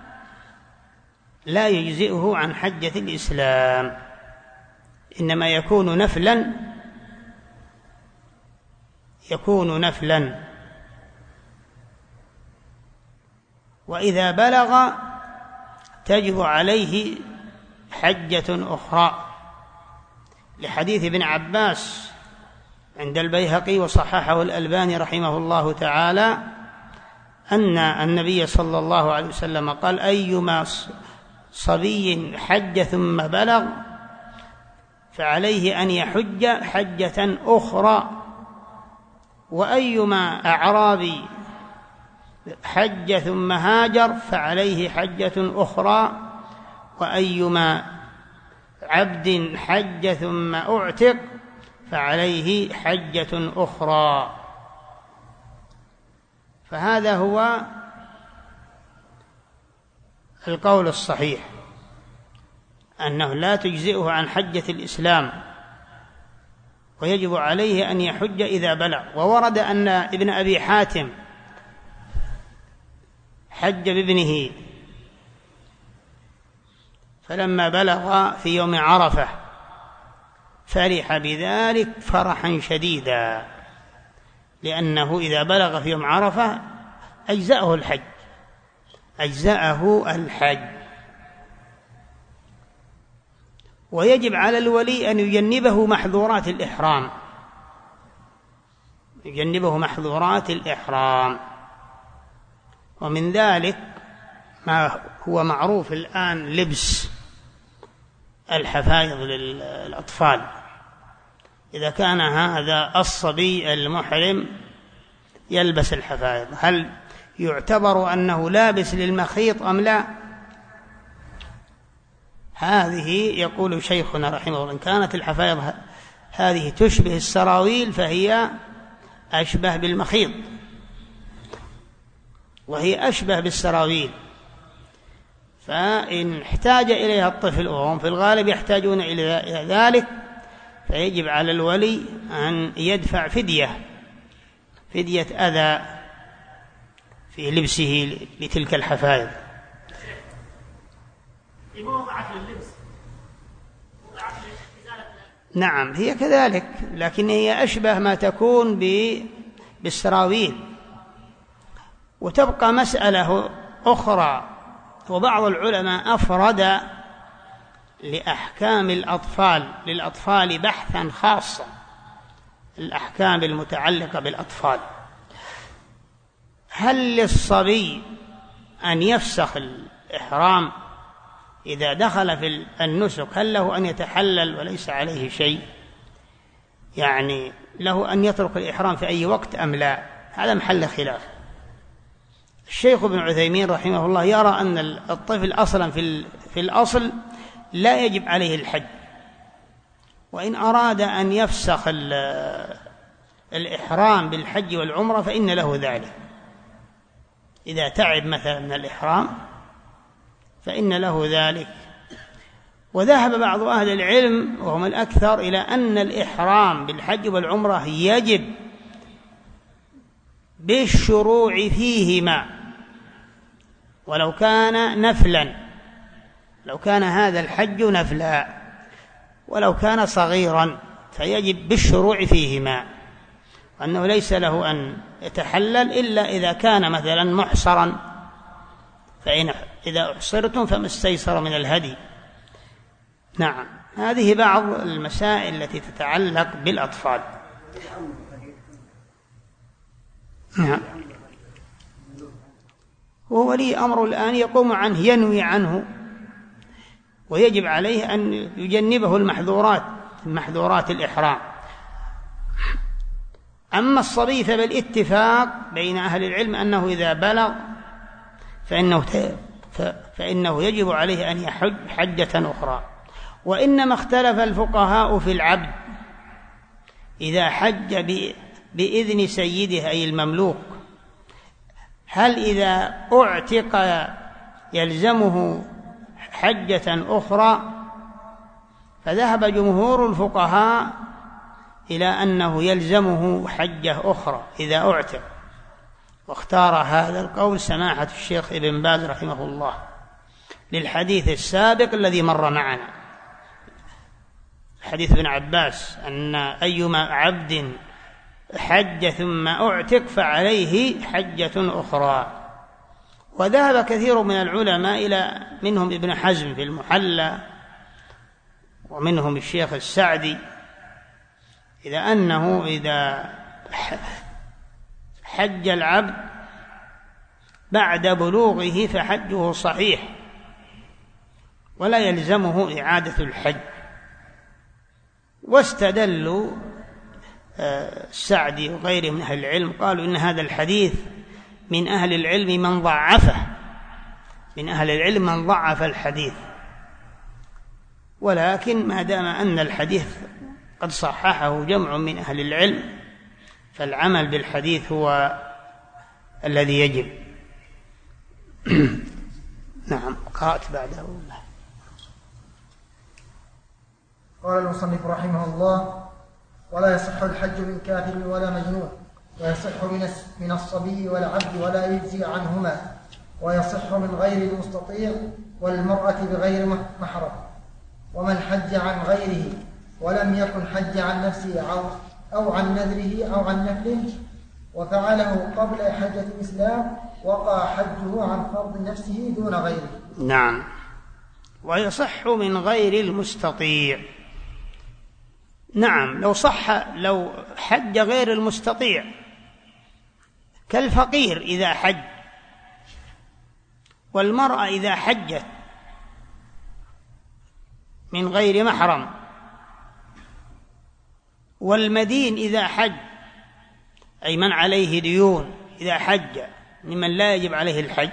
لا يجزئه عن حجة الإسلام، إنما يكون نفلا، يكون نفلا. وإذا بلغ تجب عليه حجة أخرى، لحديث ابن عباس عند البيهقي وصححه الألباني رحمه الله تعالى أن النبي صلى الله عليه وسلم قال: أيما صبي حج ثم بلغ فعليه أن يحج حجة أخرى، وأيما أعرابي حج ثم هاجر فعليه حجة أخرى، وأيما عبد حج ثم أعتق فعليه حجة أخرى. فهذا هو القول الصحيح، أنه لا تجزئه عن حجة الإسلام، ويجب عليه أن يحج إذا بلغ. وورد أن ابن أبي حاتم حج بابنه، فلما بلغ في يوم عرفة فرح بذلك فرحا شديدا، لأنه إذا بلغ في يوم عرفة أجزأه الحج، أجزأه الحج. ويجب على الولي أن يجنبه محظورات الإحرام، يجنبه محظورات الإحرام. ومن ذلك ما هو معروف الآن لبس الحفايض للأطفال. إذا كان هذا الصبي المحرم يلبس الحفايض، هل يعتبر أنه لابس للمخيط أم لا؟ هذه يقول شيخنا رحمه الله إن كانت الحفايض هذه تشبه السراويل فهي أشبه بالمخيط، وهي أشبه بالسراويل، فإن احتاج إليها الطفل وهم في الغالب يحتاجون إلى ذلك فيجب على الولي أن يدفع فدية أذى في لبسه لتلك الحفايض. نعم هي كذلك، لكن هي أشبه ما تكون بالسراويل. وتبقى مسألة أخرى، وبعض العلماء أفرد لأحكام للأطفال بحثا خاصا، الأحكام المتعلقة بالأطفال. هل للصبي أن يفسخ الإحرام إذا دخل في النسك؟ هل له أن يتحلل وليس عليه شيء؟ يعني له أن يترك الإحرام في أي وقت أم لا؟ هذا محل خلاف. الشيخ ابن عثيمين رحمه الله يرى أن الطفل أصلا في الأصل لا يجب عليه الحج، وإن أراد أن يفسخ الإحرام بالحج والعمرة فإن له ذلك، إذا تعب مثلا من الإحرام فإن له ذلك. وذهب بعض أهل العلم وهم الأكثر إلى أن الإحرام بالحج والعمرة يجب بالشروع فيهما ولو كان نفلا، لو كان هذا الحج نفلا، ولو كان صغيرا فيجب بالشروع فيهما، وأنه ليس له أن يتحلل إلا إذا كان مثلا محصرا، إذا أحصرتم فما استيسر من الهدي. نعم هذه بعض المسائل التي تتعلق بالأطفال. نعم وهو لي أمر الآن يقوم عنه، ينوي عنه، ويجب عليه أن يجنبه المحظورات الإحرام. أما الصبي فبالاتفاق بين أهل العلم أنه إذا بلغ فإنه يجب عليه أن يحج حجة أخرى. وإنما اختلف الفقهاء في العبد إذا حج بإذن سيده أي المملوك، هل إذا أعتق يلزمه حجة أخرى؟ فذهب جمهور الفقهاء إلى أنه يلزمه حجة أخرى إذا أعتق، واختار هذا القول سماحة الشيخ ابن باز رحمه الله للحديث السابق الذي مر معنا، حديث ابن عباس أن أيما عبد حج ثم أعتق فعليه حجة أخرى. وذهب كثير من العلماء إلى منهم ابن حزم في المحلى ومنهم الشيخ السعدي إلى أنه إذا حج العبد بعد بلوغه فحجه صحيح ولا يلزمه إعادة الحج. واستدلوا السعدي وغيره من أهل العلم قالوا إن هذا الحديث من أهل العلم من ضعفه، من أهل العلم من ضعف الحديث، ولكن ما دام أن الحديث قد صححه جمع من أهل العلم فالعمل بالحديث هو الذي يجب. نعم قرأت بعده. قال المصنف رحمه الله: ولا يصح الحج من كافر ولا مجنون، ويصح من الصبي والعبد ولا يجزي عنهما، ويصح من غير المستطيع والمرأة بغير محرم. ومن حج عن غيره ولم يكن حج عن نفسه أو عن نذره أو عن نفله وفعله قبل حجة الإسلام وقع حجه عن فرض نفسه دون غيره. نعم ويصح من غير المستطيع. نعم لو حج غير المستطيع كالفقير إذا حج، والمرأة إذا حجت من غير محرم، والمدين إذا حج أي من عليه ديون إذا حج ممن لا يجب عليه الحج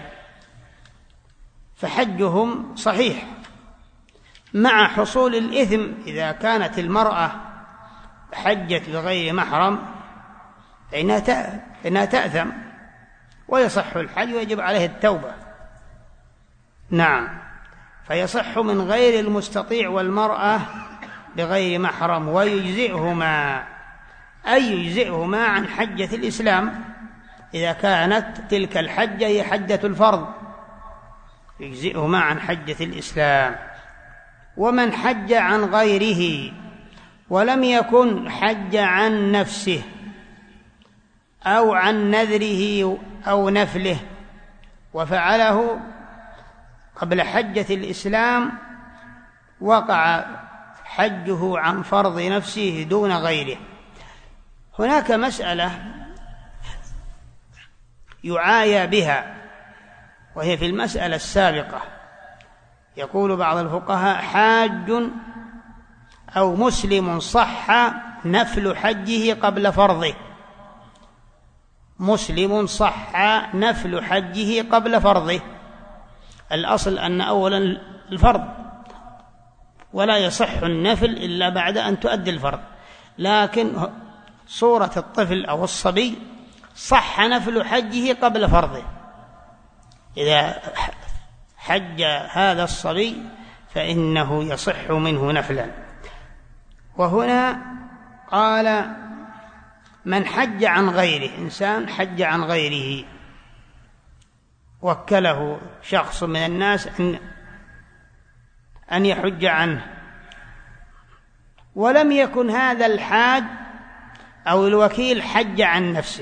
فحجهم صحيح، مع حصول الإثم إذا كانت المرأة حجت بغير محرم فإنها تأثم ويصح الحج ويجب عليه التوبة. نعم، فيصح من غير المستطيع والمرأة بغير محرم ويجزئهما، أي يجزئهما عن حجة الإسلام إذا كانت تلك الحجة هي حجة الفرض، يجزئهما عن حجة الإسلام. ومن حج عن غيره ولم يكن حج عن نفسه أو عن نذره أو نفله وفعله قبل حجة الإسلام وقع حجه عن فرض نفسه دون غيره. هناك مسألة يعايى بها وهي في المسألة السابقة، يقول بعض الفقهاء: حاج أو مسلم صح نفل حجه قبل فرضه، مسلم صح نفل حجه قبل فرضه. الأصل أن أولا الفرض ولا يصح النفل إلا بعد أن تؤدي الفرض، لكن صورة الطفل أو الصبي صح نفل حجه قبل فرضه، إذا حج هذا الصبي فإنه يصح منه نفلا. وهنا قال: من حج عن غيره، إنسان حج عن غيره وكله شخص من الناس أن يحج عنه، ولم يكن هذا الحاج أو الوكيل حج عن نفسه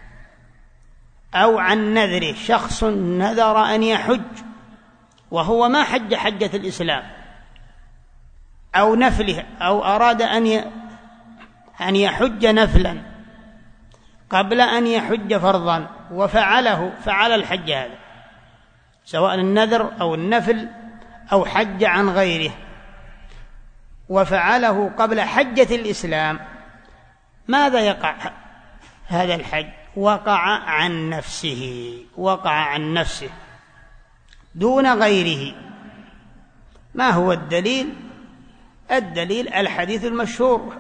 أو عن نذره، شخص نذر أن يحج وهو ما حج حجة الإسلام، أو نفله، أو أراد أن يحج نفلا قبل أن يحج فرضا وفعله، فعل الحج هذا سواء النذر أو النفل أو حج عن غيره وفعله قبل حجة الإسلام، ماذا يقع هذا الحج؟ وقع عن نفسه، وقع عن نفسه دون غيره. ما هو الدليل؟ الدليل الحديث المشهور،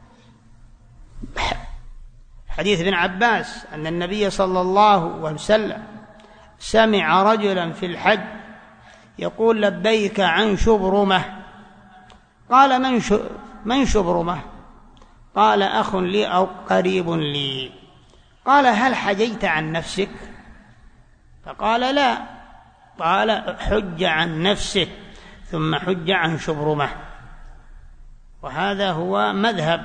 حديث ابن عباس أن النبي صلى الله عليه وسلم سمع رجلا في الحج يقول: لبيك عن شبرمة. قال: من شبرمة؟ قال: أخ لي أو قريب لي. قال: هل حجيت عن نفسك؟ فقال: لا. قال: حج عن نفسك ثم حج عن شبرمة. وهذا هو مذهب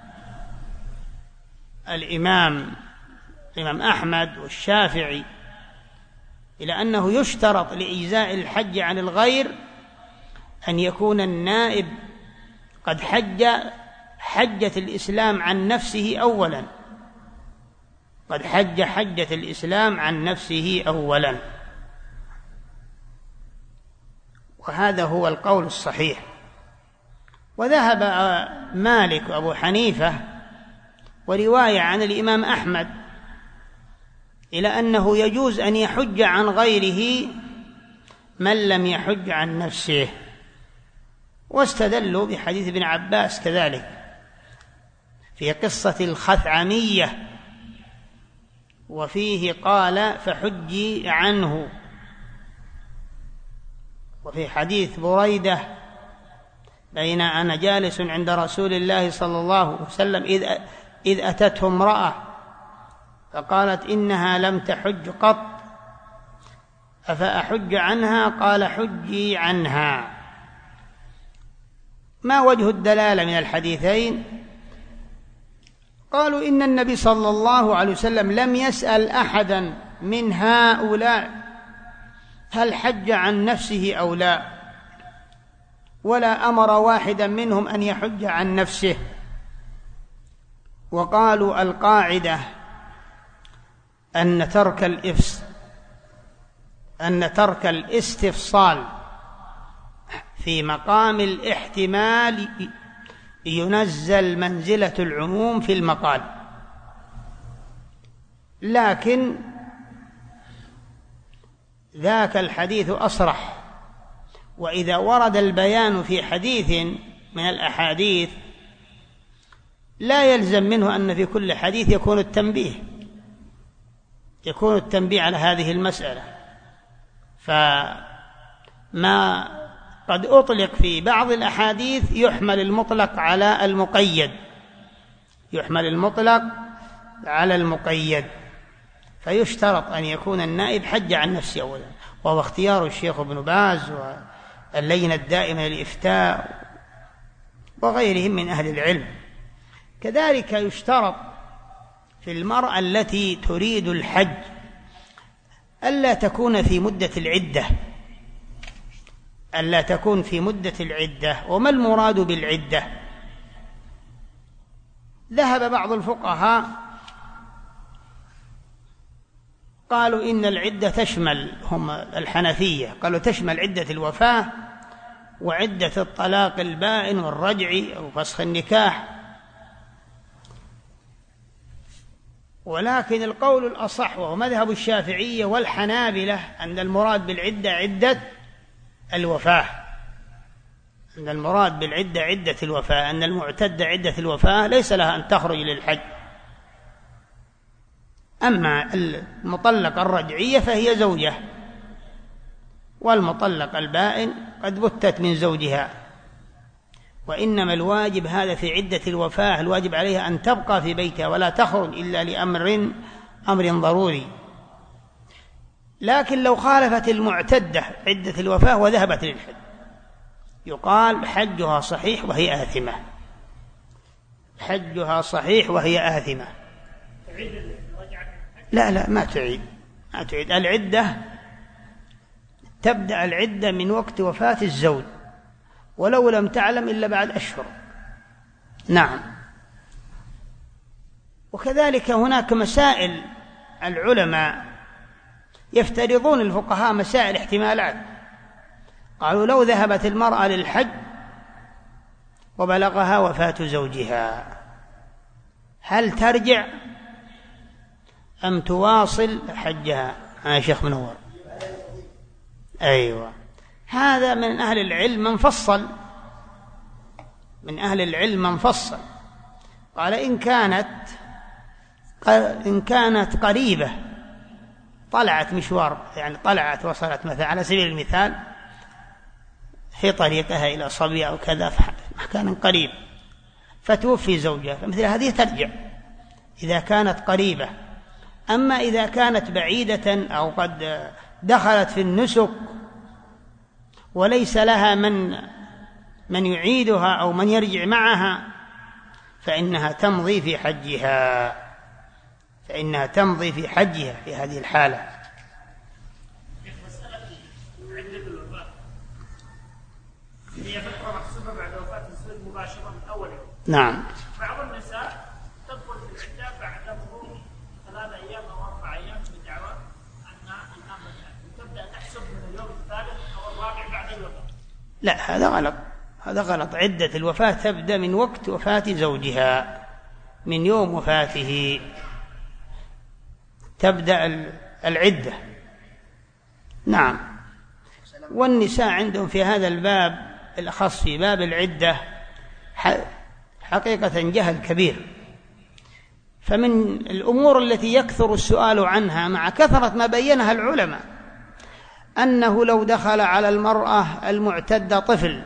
الإمام أحمد والشافعي، إلى أنه يشترط لإجزاء الحج عن الغير أن يكون النائب قد حج حجة الإسلام عن نفسه أولا، قد حج حجة الإسلام عن نفسه أولا، وهذا هو القول الصحيح. وذهب مالك وأبو حنيفة ورواية عن الإمام أحمد إلى أنه يجوز أن يحج عن غيره من لم يحج عن نفسه، واستدلوا بحديث ابن عباس كذلك في قصة الخثعمية، وفيه قال: فحجي عنه. وفي حديث بريدة: بين أنا جالس عند رسول الله صلى الله عليه وسلم إذ أتته امرأة فقالت: إنها لم تحج قط أفأحج عنها؟ قال: حجي عنها. ما وجه الدلالة من الحديثين؟ قالوا: إن النبي صلى الله عليه وسلم لم يسأل أحدا من هؤلاء هل حج عن نفسه أو لا، ولا أمر واحدا منهم أن يحج عن نفسه. وقالوا: القاعدة أن ترك الاستفصال في مقام الاحتمال ينزل منزلة العموم في المقال. لكن ذاك الحديث أصرح، وإذا ورد البيان في حديث من الأحاديث لا يلزم منه أن في كل حديث يكون التنبيه على هذه المسألة. فما قد أطلق في بعض الأحاديث يحمل المطلق على المقيد، فيشترط أن يكون النائب حج عن نفسه أولا، وهو اختيار الشيخ ابن باز واللجنة الدائمة للإفتاء وغيرهم من أهل العلم. كذلك يشترط في المرأة التي تريد الحج ألا تكون في مدة العدة. وما المراد بالعدة؟ ذهب بعض الفقهاء قالوا إن العدة تشمل، هم الحنفية قالوا تشمل عدة الوفاة وعدة الطلاق البائن والرجع أو فسخ النكاح. ولكن القول الأصح وهو مذهب الشافعية والحنابلة أن المراد بالعدة عدة الوفاة، أن المراد بالعدة عدة الوفاة، أن المعتدة عدة الوفاة ليس لها أن تخرج للحج. أما المطلق الرجعية فهي زوجة، والمطلق البائن قد بتت من زوجها، وإنما الواجب هذا في عدة الوفاة، الواجب عليها أن تبقى في بيتها ولا تخرج إلا لأمر ضروري. لكن لو خالفت المعتدة عدة الوفاة وذهبت للحج يقال حجها صحيح وهي آثمة، حجها صحيح وهي آثمة. لا ما تعيد العدة، تبدأ العدة من وقت وفاة الزوج ولو لم تعلم إلا بعد أشهر. نعم. وكذلك هناك مسائل العلماء يفترضون الفقهاء مسائل احتمالات، قالوا لو ذهبت المرأة للحج وبلغها وفاة زوجها هل ترجع أم تواصل حجها؟ يا شيخ منور. أيوة، هذا من أهل العلم من فصل، قال إن كانت قريبة طلعت مشوار، يعني طلعت وصلت مثلا على سبيل المثال في طريقها إلى صبي أو كذا في مكان قريب فتوفي زوجها، فمثل هذه ترجع إذا كانت قريبة. أما إذا كانت بعيدة أو قد دخلت في النسك وليس لها من يعيدها أو من يرجع معها فإنها تمضي في حجها في هذه الحالة. مسألة عدة الوفاة هي فترة محسوبة بعد وفاة الزوج مباشرة من أول يوم. نعم. بعض النساء تدخل في العدة بعد مرور 3 أيام أو 4 أيام بدعوى أنها تبدأ تحسب من اليوم الثالث أو الرابع بعد الوفاة. لا، هذا غلط. عدة الوفاة تبدأ من وقت وفاة زوجها، من يوم وفاته تبدأ العدة. نعم. والنساء عندهم في هذا الباب الأخص في باب العدة حقيقة جهل كبير. فمن الأمور التي يكثر السؤال عنها مع كثرة ما بينها العلماء أنه لو دخل على المرأة المعتدة طفل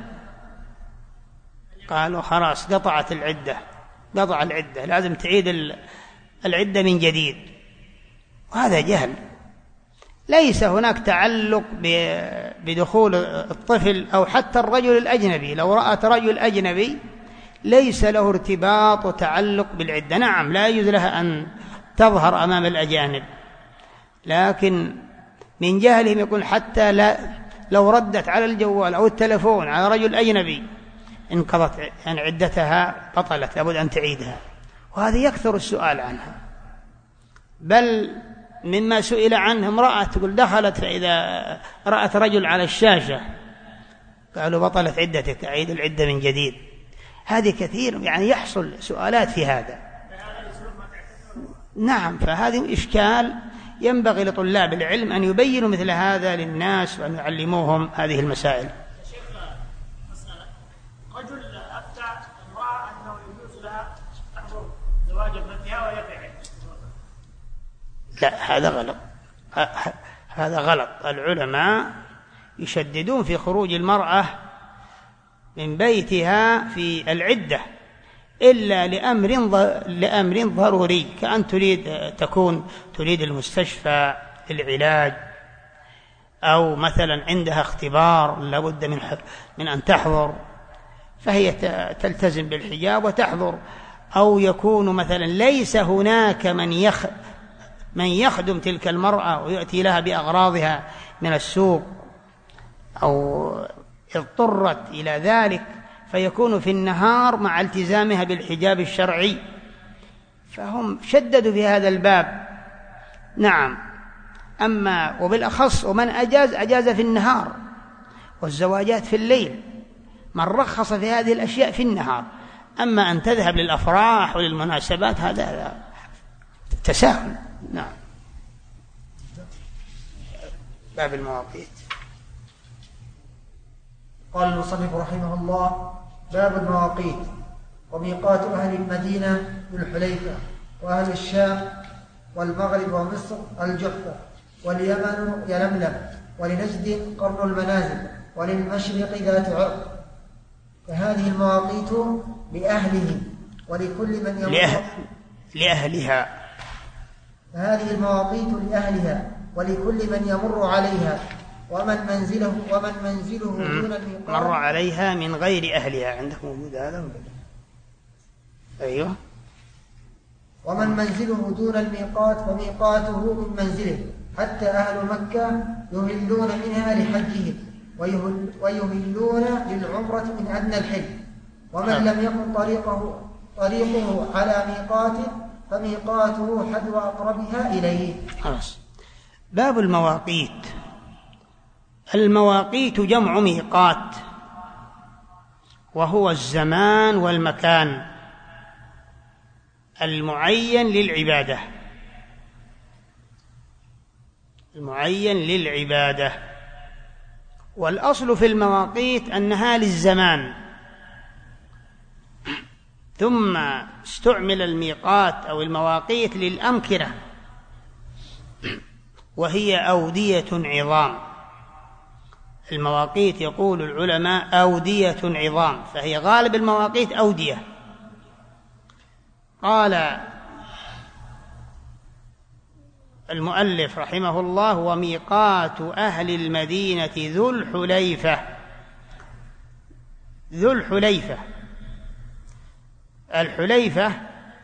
قالوا خلاص قطع العدة، لازم تعيد العدة من جديد، وهذا جهل. ليس هناك تعلق بدخول الطفل أو حتى الرجل الأجنبي، لو رأت رجل أجنبي ليس له ارتباط وتعلق بالعدة. نعم، لا يجوز لها أن تظهر أمام الأجانب، لكن من جهلهم يقول حتى لو ردت على الجوال أو التلفون على رجل أجنبي انقضت، يعني عدتها بطلت، لابد أن تعيدها. وهذا يكثر السؤال عنها. بل مما سئل عنه امرأة تقول دخلت فإذا رأت رجل على الشاشة قالوا بطلت عدتك، أعيد العدة من جديد. هذه كثير، يعني يحصل سؤالات في هذا. نعم، فهذه إشكال ينبغي لطلاب العلم أن يبينوا مثل هذا للناس وأن يعلموهم هذه المسائل. شيخ مسألة، رجل أفتى امرأة أنه يجوز لها تحضر زواج ابنتها وهي في عدة. لا، هذا غلط، هذا غلط. العلماء يشددون في خروج المرأة من بيتها في العدة إلا لأمر ضروري، كأن تريد المستشفى للعلاج، أو مثلا عندها اختبار لابد من أن تحضر، فهي تلتزم بالحجاب وتحضر. أو يكون مثلا ليس هناك من يخدم تلك المرأة ويأتي لها بأغراضها من السوق، أو اضطرت إلى ذلك، فيكون في النهار مع التزامها بالحجاب الشرعي، فهم شددوا في هذا الباب. نعم. أما وبالأخص ومن أجاز في النهار، والزواجات في الليل، من رخص في هذه الأشياء في النهار. أما أن تذهب للأفراح وللمناسبات هذا تساهل. نعم. باب المواقيت. قال المصنف رحمه الله: باب المواقيت. وميقات أهل المدينة ذو الحليفة، وأهل الشام والمغرب ومصر الجحفة، واليمن يلملم، ولنجد قرن المنازل، وللمشرق ذات عرق. فهذه المواقيت لأهله ولكل من يمر لأهلها. فهذه المواقيت لأهلها ولكل من يمر عليها، ومن منزله دون الميقات. مر عليها من غير أهلها. عندك موجود هذا؟ أيوه. ومن منزله دون الميقات فميقاته من منزله، حتى أهل مكة يهلون منها لحجهم، ويهلون للعمرة من أدنى الحل. ومن لم يكن طريقه على ميقاته فميقاته حذو أقربها إليه. خلاص. باب المواقيت. المواقيت جمع ميقات، وهو الزمان والمكان المعين للعبادة. والأصل في المواقيت أنها للزمان، ثم استعمل الميقات أو المواقيت للأمكنة، وهي أودية عظام. المواقيت يقول العلماء أودية عظام، فهي غالب المواقيت أودية. قال المؤلف رحمه الله: وميقات أهل المدينة ذو الحليفة. الحليفة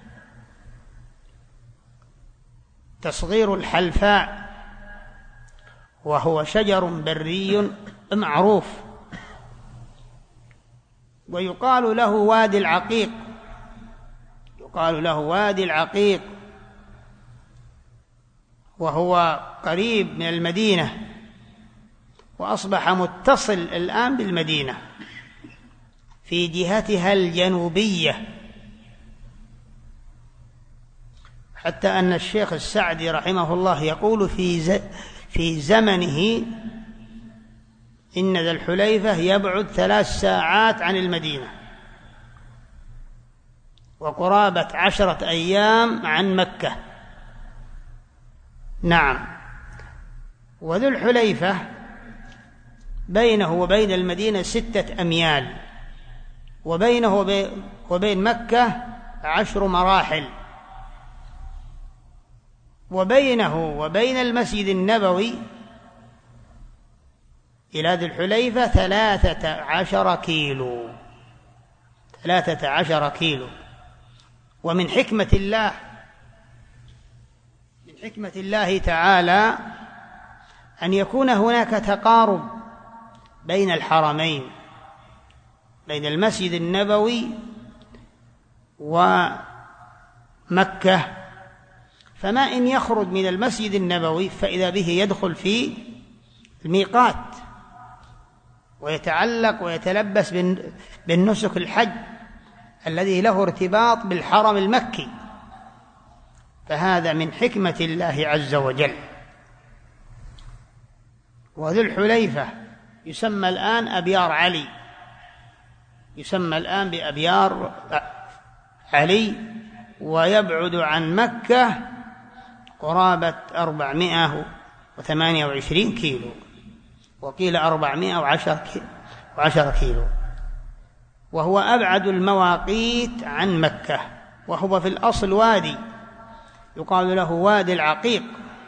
تصغير الحلفاء، وهو شجر بري معروف، ويقال له وادي العقيق، وهو قريب من المدينة، وأصبح متصل الآن بالمدينة في جهتها الجنوبية، حتى أن الشيخ السعدي رحمه الله يقول في زمنه إن ذا الحليفة يبعد 3 ساعات عن المدينة، وقرابة 10 أيام عن مكة. نعم. وذو الحليفة بينه وبين المدينة 6 أميال، وبينه وبين مكة 10 مراحل، وبينه وبين المسجد النبوي إلى ذي الحليفة 13 كيلو. ومن حكمة الله تعالى أن يكون هناك تقارب بين الحرمين، بين المسجد النبوي ومكة. فما إن يخرج من المسجد النبوي فإذا به يدخل في الميقات ويتعلق ويتلبس بالنسك الحج الذي له ارتباط بالحرم المكي، فهذا من حكمة الله عز وجل. وذو الحليفة يسمى الآن أبيار علي، يسمى الآن بأبيار علي، ويبعد عن مكة قرابة 428 كيلو، وقيل 410 كيلو، وهو أبعد المواقيت عن مكة، وهو في الأصل وادي يقال له وادي العقيق.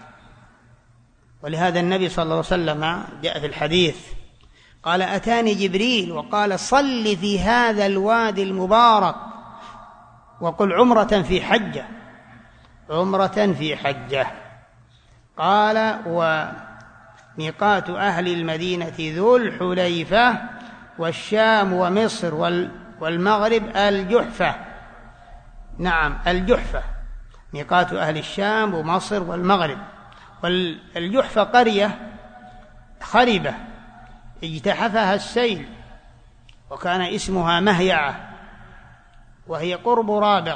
ولهذا النبي صلى الله عليه وسلم جاء في الحديث قال: أتاني جبريل وقال: صل في هذا الوادي المبارك وقل عمرة في حجة، عمرة في حجة. قال: وميقات أهل المدينة ذو الحليفة، والشام ومصر والمغرب الجحفة. نعم، الجحفة ميقات أهل الشام ومصر والمغرب. والجحفة قرية خربة اجتحفها السيل، وكان اسمها مهيعة، وهي قرب رابغ،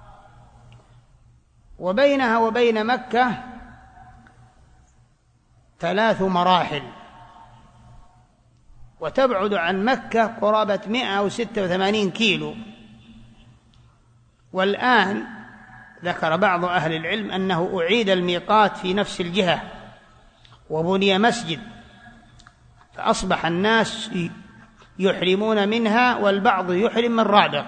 وبينها وبين مكة 3 مراحل، وتبعد عن مكة قرابة 186 كيلو. والآن ذكر بعض أهل العلم أنه أعيد الميقات في نفس الجهة، وبني مسجد، فأصبح الناس يحرمون منها، والبعض يحرم من رابغ،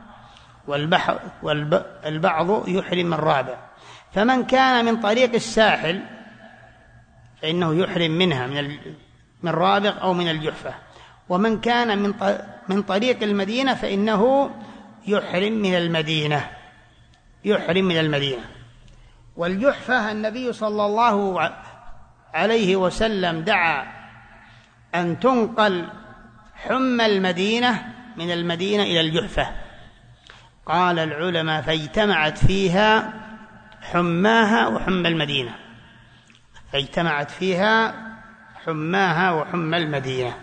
والبعض يحرم من رابغ. فمن كان من طريق الساحل فإنه يحرم منها من رابغ أو من الجحفة، ومن كان من طريق المدينة فإنه يحرم من المدينة، يحرم من المدينة. والجحفة النبي صلى الله عليه وسلم دعا أن تنقل حمى المدينة من المدينة إلى الجحفة. قال العلماء: فاجتمعت فيها حماها وحمى المدينة، فاجتمعت فيها حماها وحمى المدينة.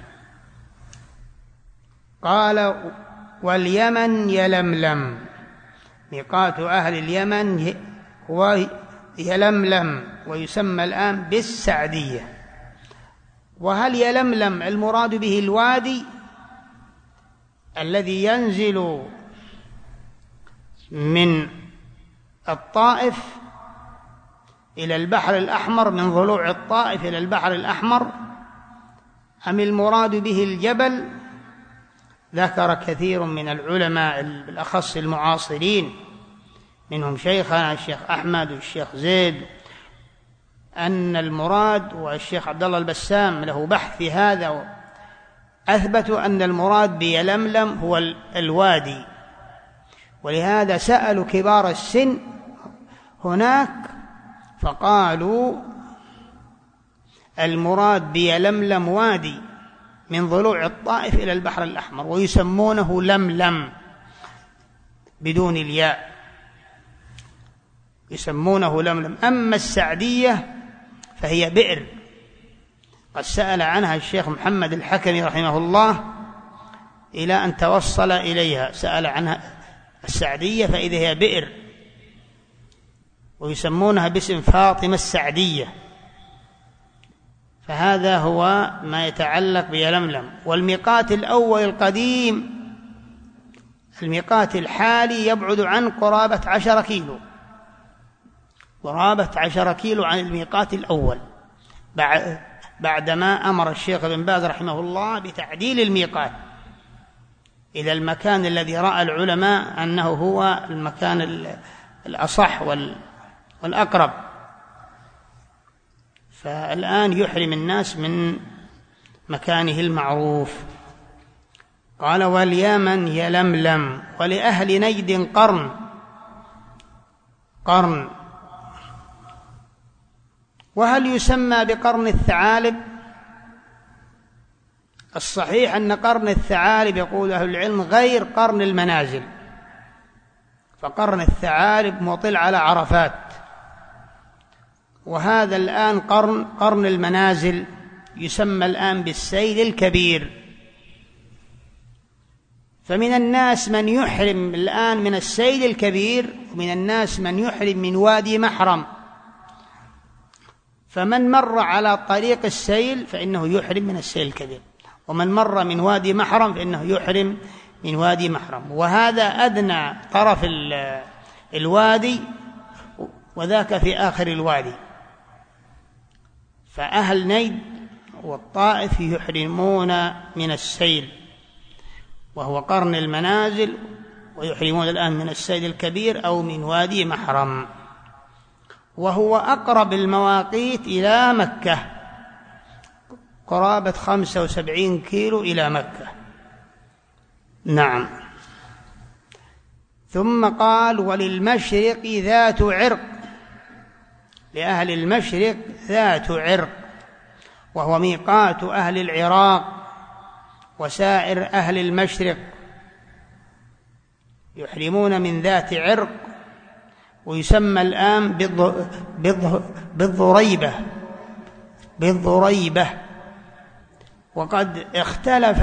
قال: واليمن يلملم، ميقات أهل اليمن هو يلملم، ويسمى الآن بالسعدية. وهل يلملم المراد به الوادي الذي ينزل من الطائف إلى البحر الأحمر، من ضلوع الطائف إلى البحر الأحمر، أم المراد به الجبل؟ ذكر كثير من العلماء بالأخص المعاصرين، منهم شيخنا الشيخ أحمد والشيخ زيد، أن المراد، والشيخ عبد الله البسام له بحث في هذا، أثبتوا أن المراد بيلملم هو الوادي. ولهذا سألوا كبار السن هناك فقالوا المراد بيلملم وادي من ضلوع الطائف إلى البحر الأحمر، ويسمونه لملم بدون الياء، يسمونه لملم. أما السعدية فهي بئر، قد سأل عنها الشيخ محمد الحكمي رحمه الله إلى أن توصل إليها، سأل عنها السعدية فإذا هي بئر، ويسمونها باسم فاطمة السعدية. فهذا هو ما يتعلق بيلملم. والميقات الأول القديم، الميقات الحالي، يبعد عن قرابة 10 كيلو، قرابة 10 كيلو عن الميقات الأول، بعدما أمر الشيخ بن باز رحمه الله بتعديل الميقات إلى المكان الذي رأى العلماء أنه هو المكان الأصح والأقرب. فالآن يحرم الناس من مكانه المعروف. قال: واليمن يلملم، ولأهل نجد قرن. وهل يسمى بقرن الثعالب؟ الصحيح أن قرن الثعالب يقول أهل العلم غير قرن المنازل، فقرن الثعالب مطل على عرفات، وهذا الآن قرن المنازل يسمى الآن بالسيل الكبير. فمن الناس من يحرم الآن من السيل الكبير، ومن الناس من يحرم من وادي محرم. فمن مر على طريق السيل فإنه يحرم من السيل الكبير، ومن مر من وادي محرم فإنه يحرم من وادي محرم. وهذا أدنى طرف الوادي، وذاك في آخر الوادي. فأهل نيد والطائف يحرمون من السيل، وهو قرن المنازل، ويحرمون الآن من السيل الكبير أو من وادي محرم، وهو أقرب المواقيت إلى مكة، قرابة 75 كيلو إلى مكة. نعم. ثم قال: وللمشرق ذات عرق، لأهل المشرق ذات عرق، وهو ميقات أهل العراق وسائر أهل المشرق، يحرمون من ذات عرق، ويسمى الآن بالضريبة. وقد اختلف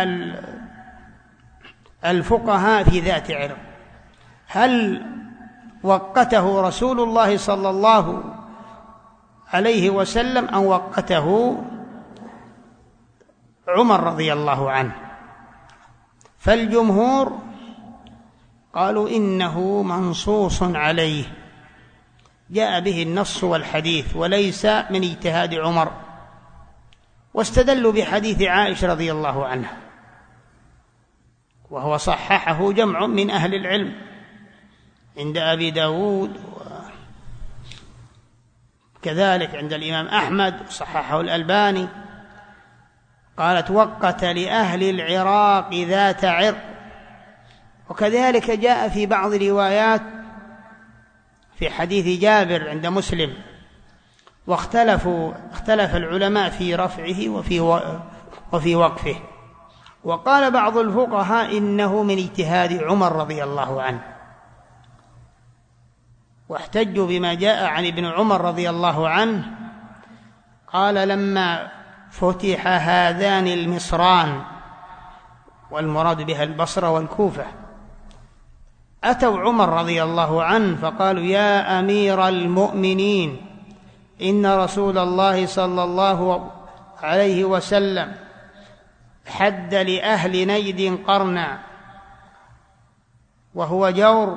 الفقهاء في ذات عرق، هل وقته رسول الله صلى الله عليه وسلم أو وقته عمر رضي الله عنه؟ فالجمهور قالوا إنه منصوص عليه، جاء به النص والحديث وليس من اجتهاد عمر، واستدلوا بحديث عائشة رضي الله عنها، وهو صححه جمع من أهل العلم عند أبي داود، وكذلك عند الإمام أحمد، صححه الألباني. قالت: وقت لأهل العراق ذات عرق. وكذلك جاء في بعض الروايات في حديث جابر عند مسلم، اختلف العلماء في رفعه وفي وقفه. وقال بعض الفقهاء إنه من اجتهاد عمر رضي الله عنه، واحتجوا بما جاء عن ابن عمر رضي الله عنه، قال: لما فتح هذان المصران، والمراد بها البصرة والكوفة، أتوا عمر رضي الله عنه فقالوا: يا أمير المؤمنين، إن رسول الله صلى الله عليه وسلم حد لأهل نيد قرنا، وهو جور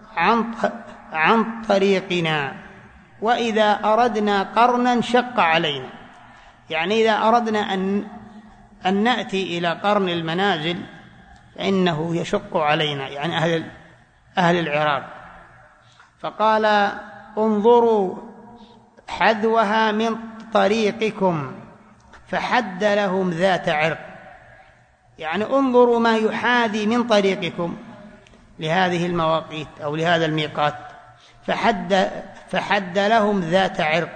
عن طريقنا، وإذا أردنا قرنا شق علينا. يعني إذا أردنا أن نأتي إلى قرن المنازل فإنه يشق علينا، يعني أهل العراق. فقال: انظروا حذوها من طريقكم، فحد لهم ذات عرق، يعني انظروا ما يحاذي من طريقكم لهذه المواقيت أو لهذا الميقات، فحد لهم ذات عرق.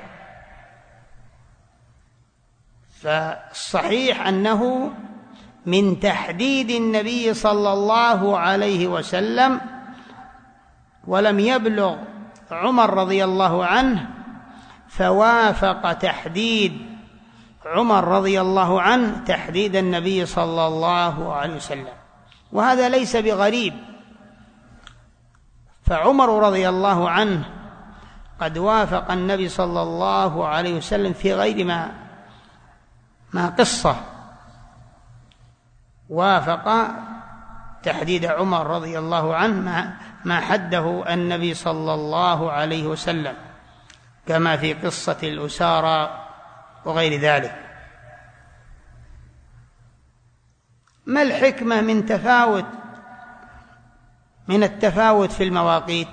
فالصحيح أنه من تحديد النبي صلى الله عليه وسلم، ولم يبلغ عمر رضي الله عنه فوافق تحديد عمر رضي الله عنه تحديد النبي صلى الله عليه وسلم، وهذا ليس بغريب. فعمر رضي الله عنه قد وافق النبي صلى الله عليه وسلم في غير ما قصة، وافق تحديد عمر رضي الله عنه ما حده النبي صلى الله عليه وسلم، كما في قصة الأسارى وغير ذلك. ما الحكمة من التفاوت في المواقيت؟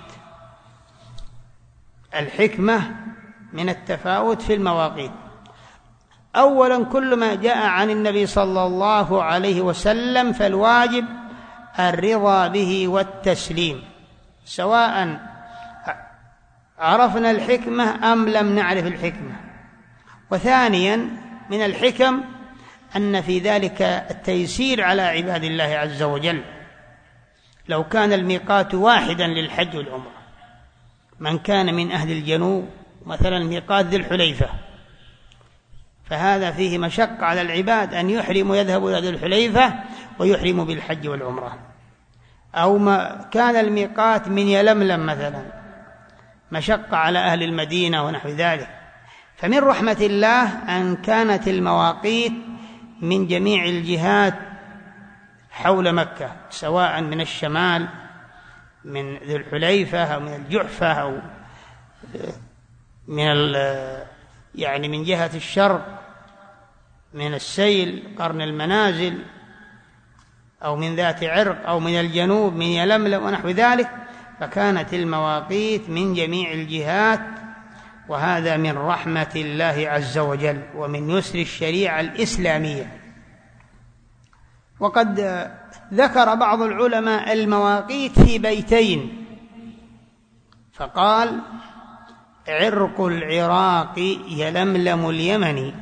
الحكمة من التفاوت في المواقيت: أولا، كل ما جاء عن النبي صلى الله عليه وسلم فالواجب الرضا به والتسليم، سواء عرفنا الحكمة أم لم نعرف الحكمة. وثانيا، من الحكم أن في ذلك التيسير على عباد الله عز وجل. لو كان الميقات واحدا للحج والعمرة، من كان من أهل الجنوب مثلا ميقات ذي الحليفة، فهذا فيه مشقة على العباد أن يحرموا يذهبوا إلى ذي الحليفة ويحرم بالحج والعمرة. أو ما كان الميقات من يلملم مثلا، مشقة على أهل المدينة ونحو ذلك. فمن رحمة الله أن كانت المواقيت من جميع الجهات حول مكة، سواء من الشمال من ذي الحليفة أو من الجحفة أو من جهة الشرق من السيل قرن المنازل، أو من ذات عرق، أو من الجنوب من يلملم ونحو ذلك. فكانت المواقيت من جميع الجهات، وهذا من رحمة الله عز وجل ومن يسر الشريعة الإسلامية. وقد ذكر بعض العلماء المواقيت في بيتين، فقال: عرق العراق يلملم اليمن،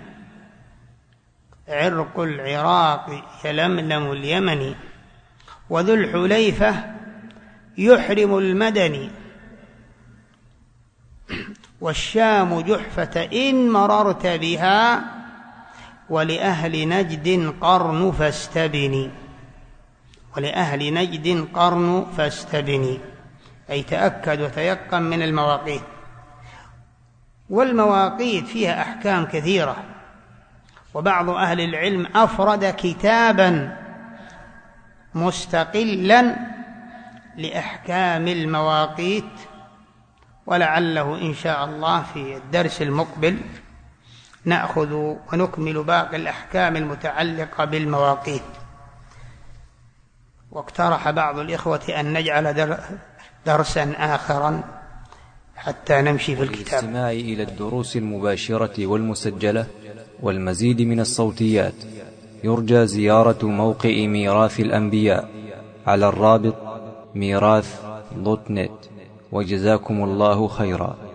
عرق العراق يلملم اليمن، وذو الحليفة يحرم المدني، والشام جحفة إن مررت بها، ولأهل نجد قرن فاستبني، ولأهل نجد قرن فاستبني، أي تأكد وتيقن من المواقيت. والمواقيت فيها أحكام كثيرة، وبعض أهل العلم أفرد كتابا مستقلا لأحكام المواقيت، ولعله إن شاء الله في الدرس المقبل نأخذ ونكمل باقي الأحكام المتعلقة بالمواقيت. واقترح بعض الإخوة أن نجعل درسا آخرا حتى نمشي في الكتاب. للاستماع إلى الدروس المباشرة والمسجلة والمزيد من الصوتيات يرجى زيارة موقع ميراث الأنبياء على الرابط ميراث.net. وجزاكم الله خيرا.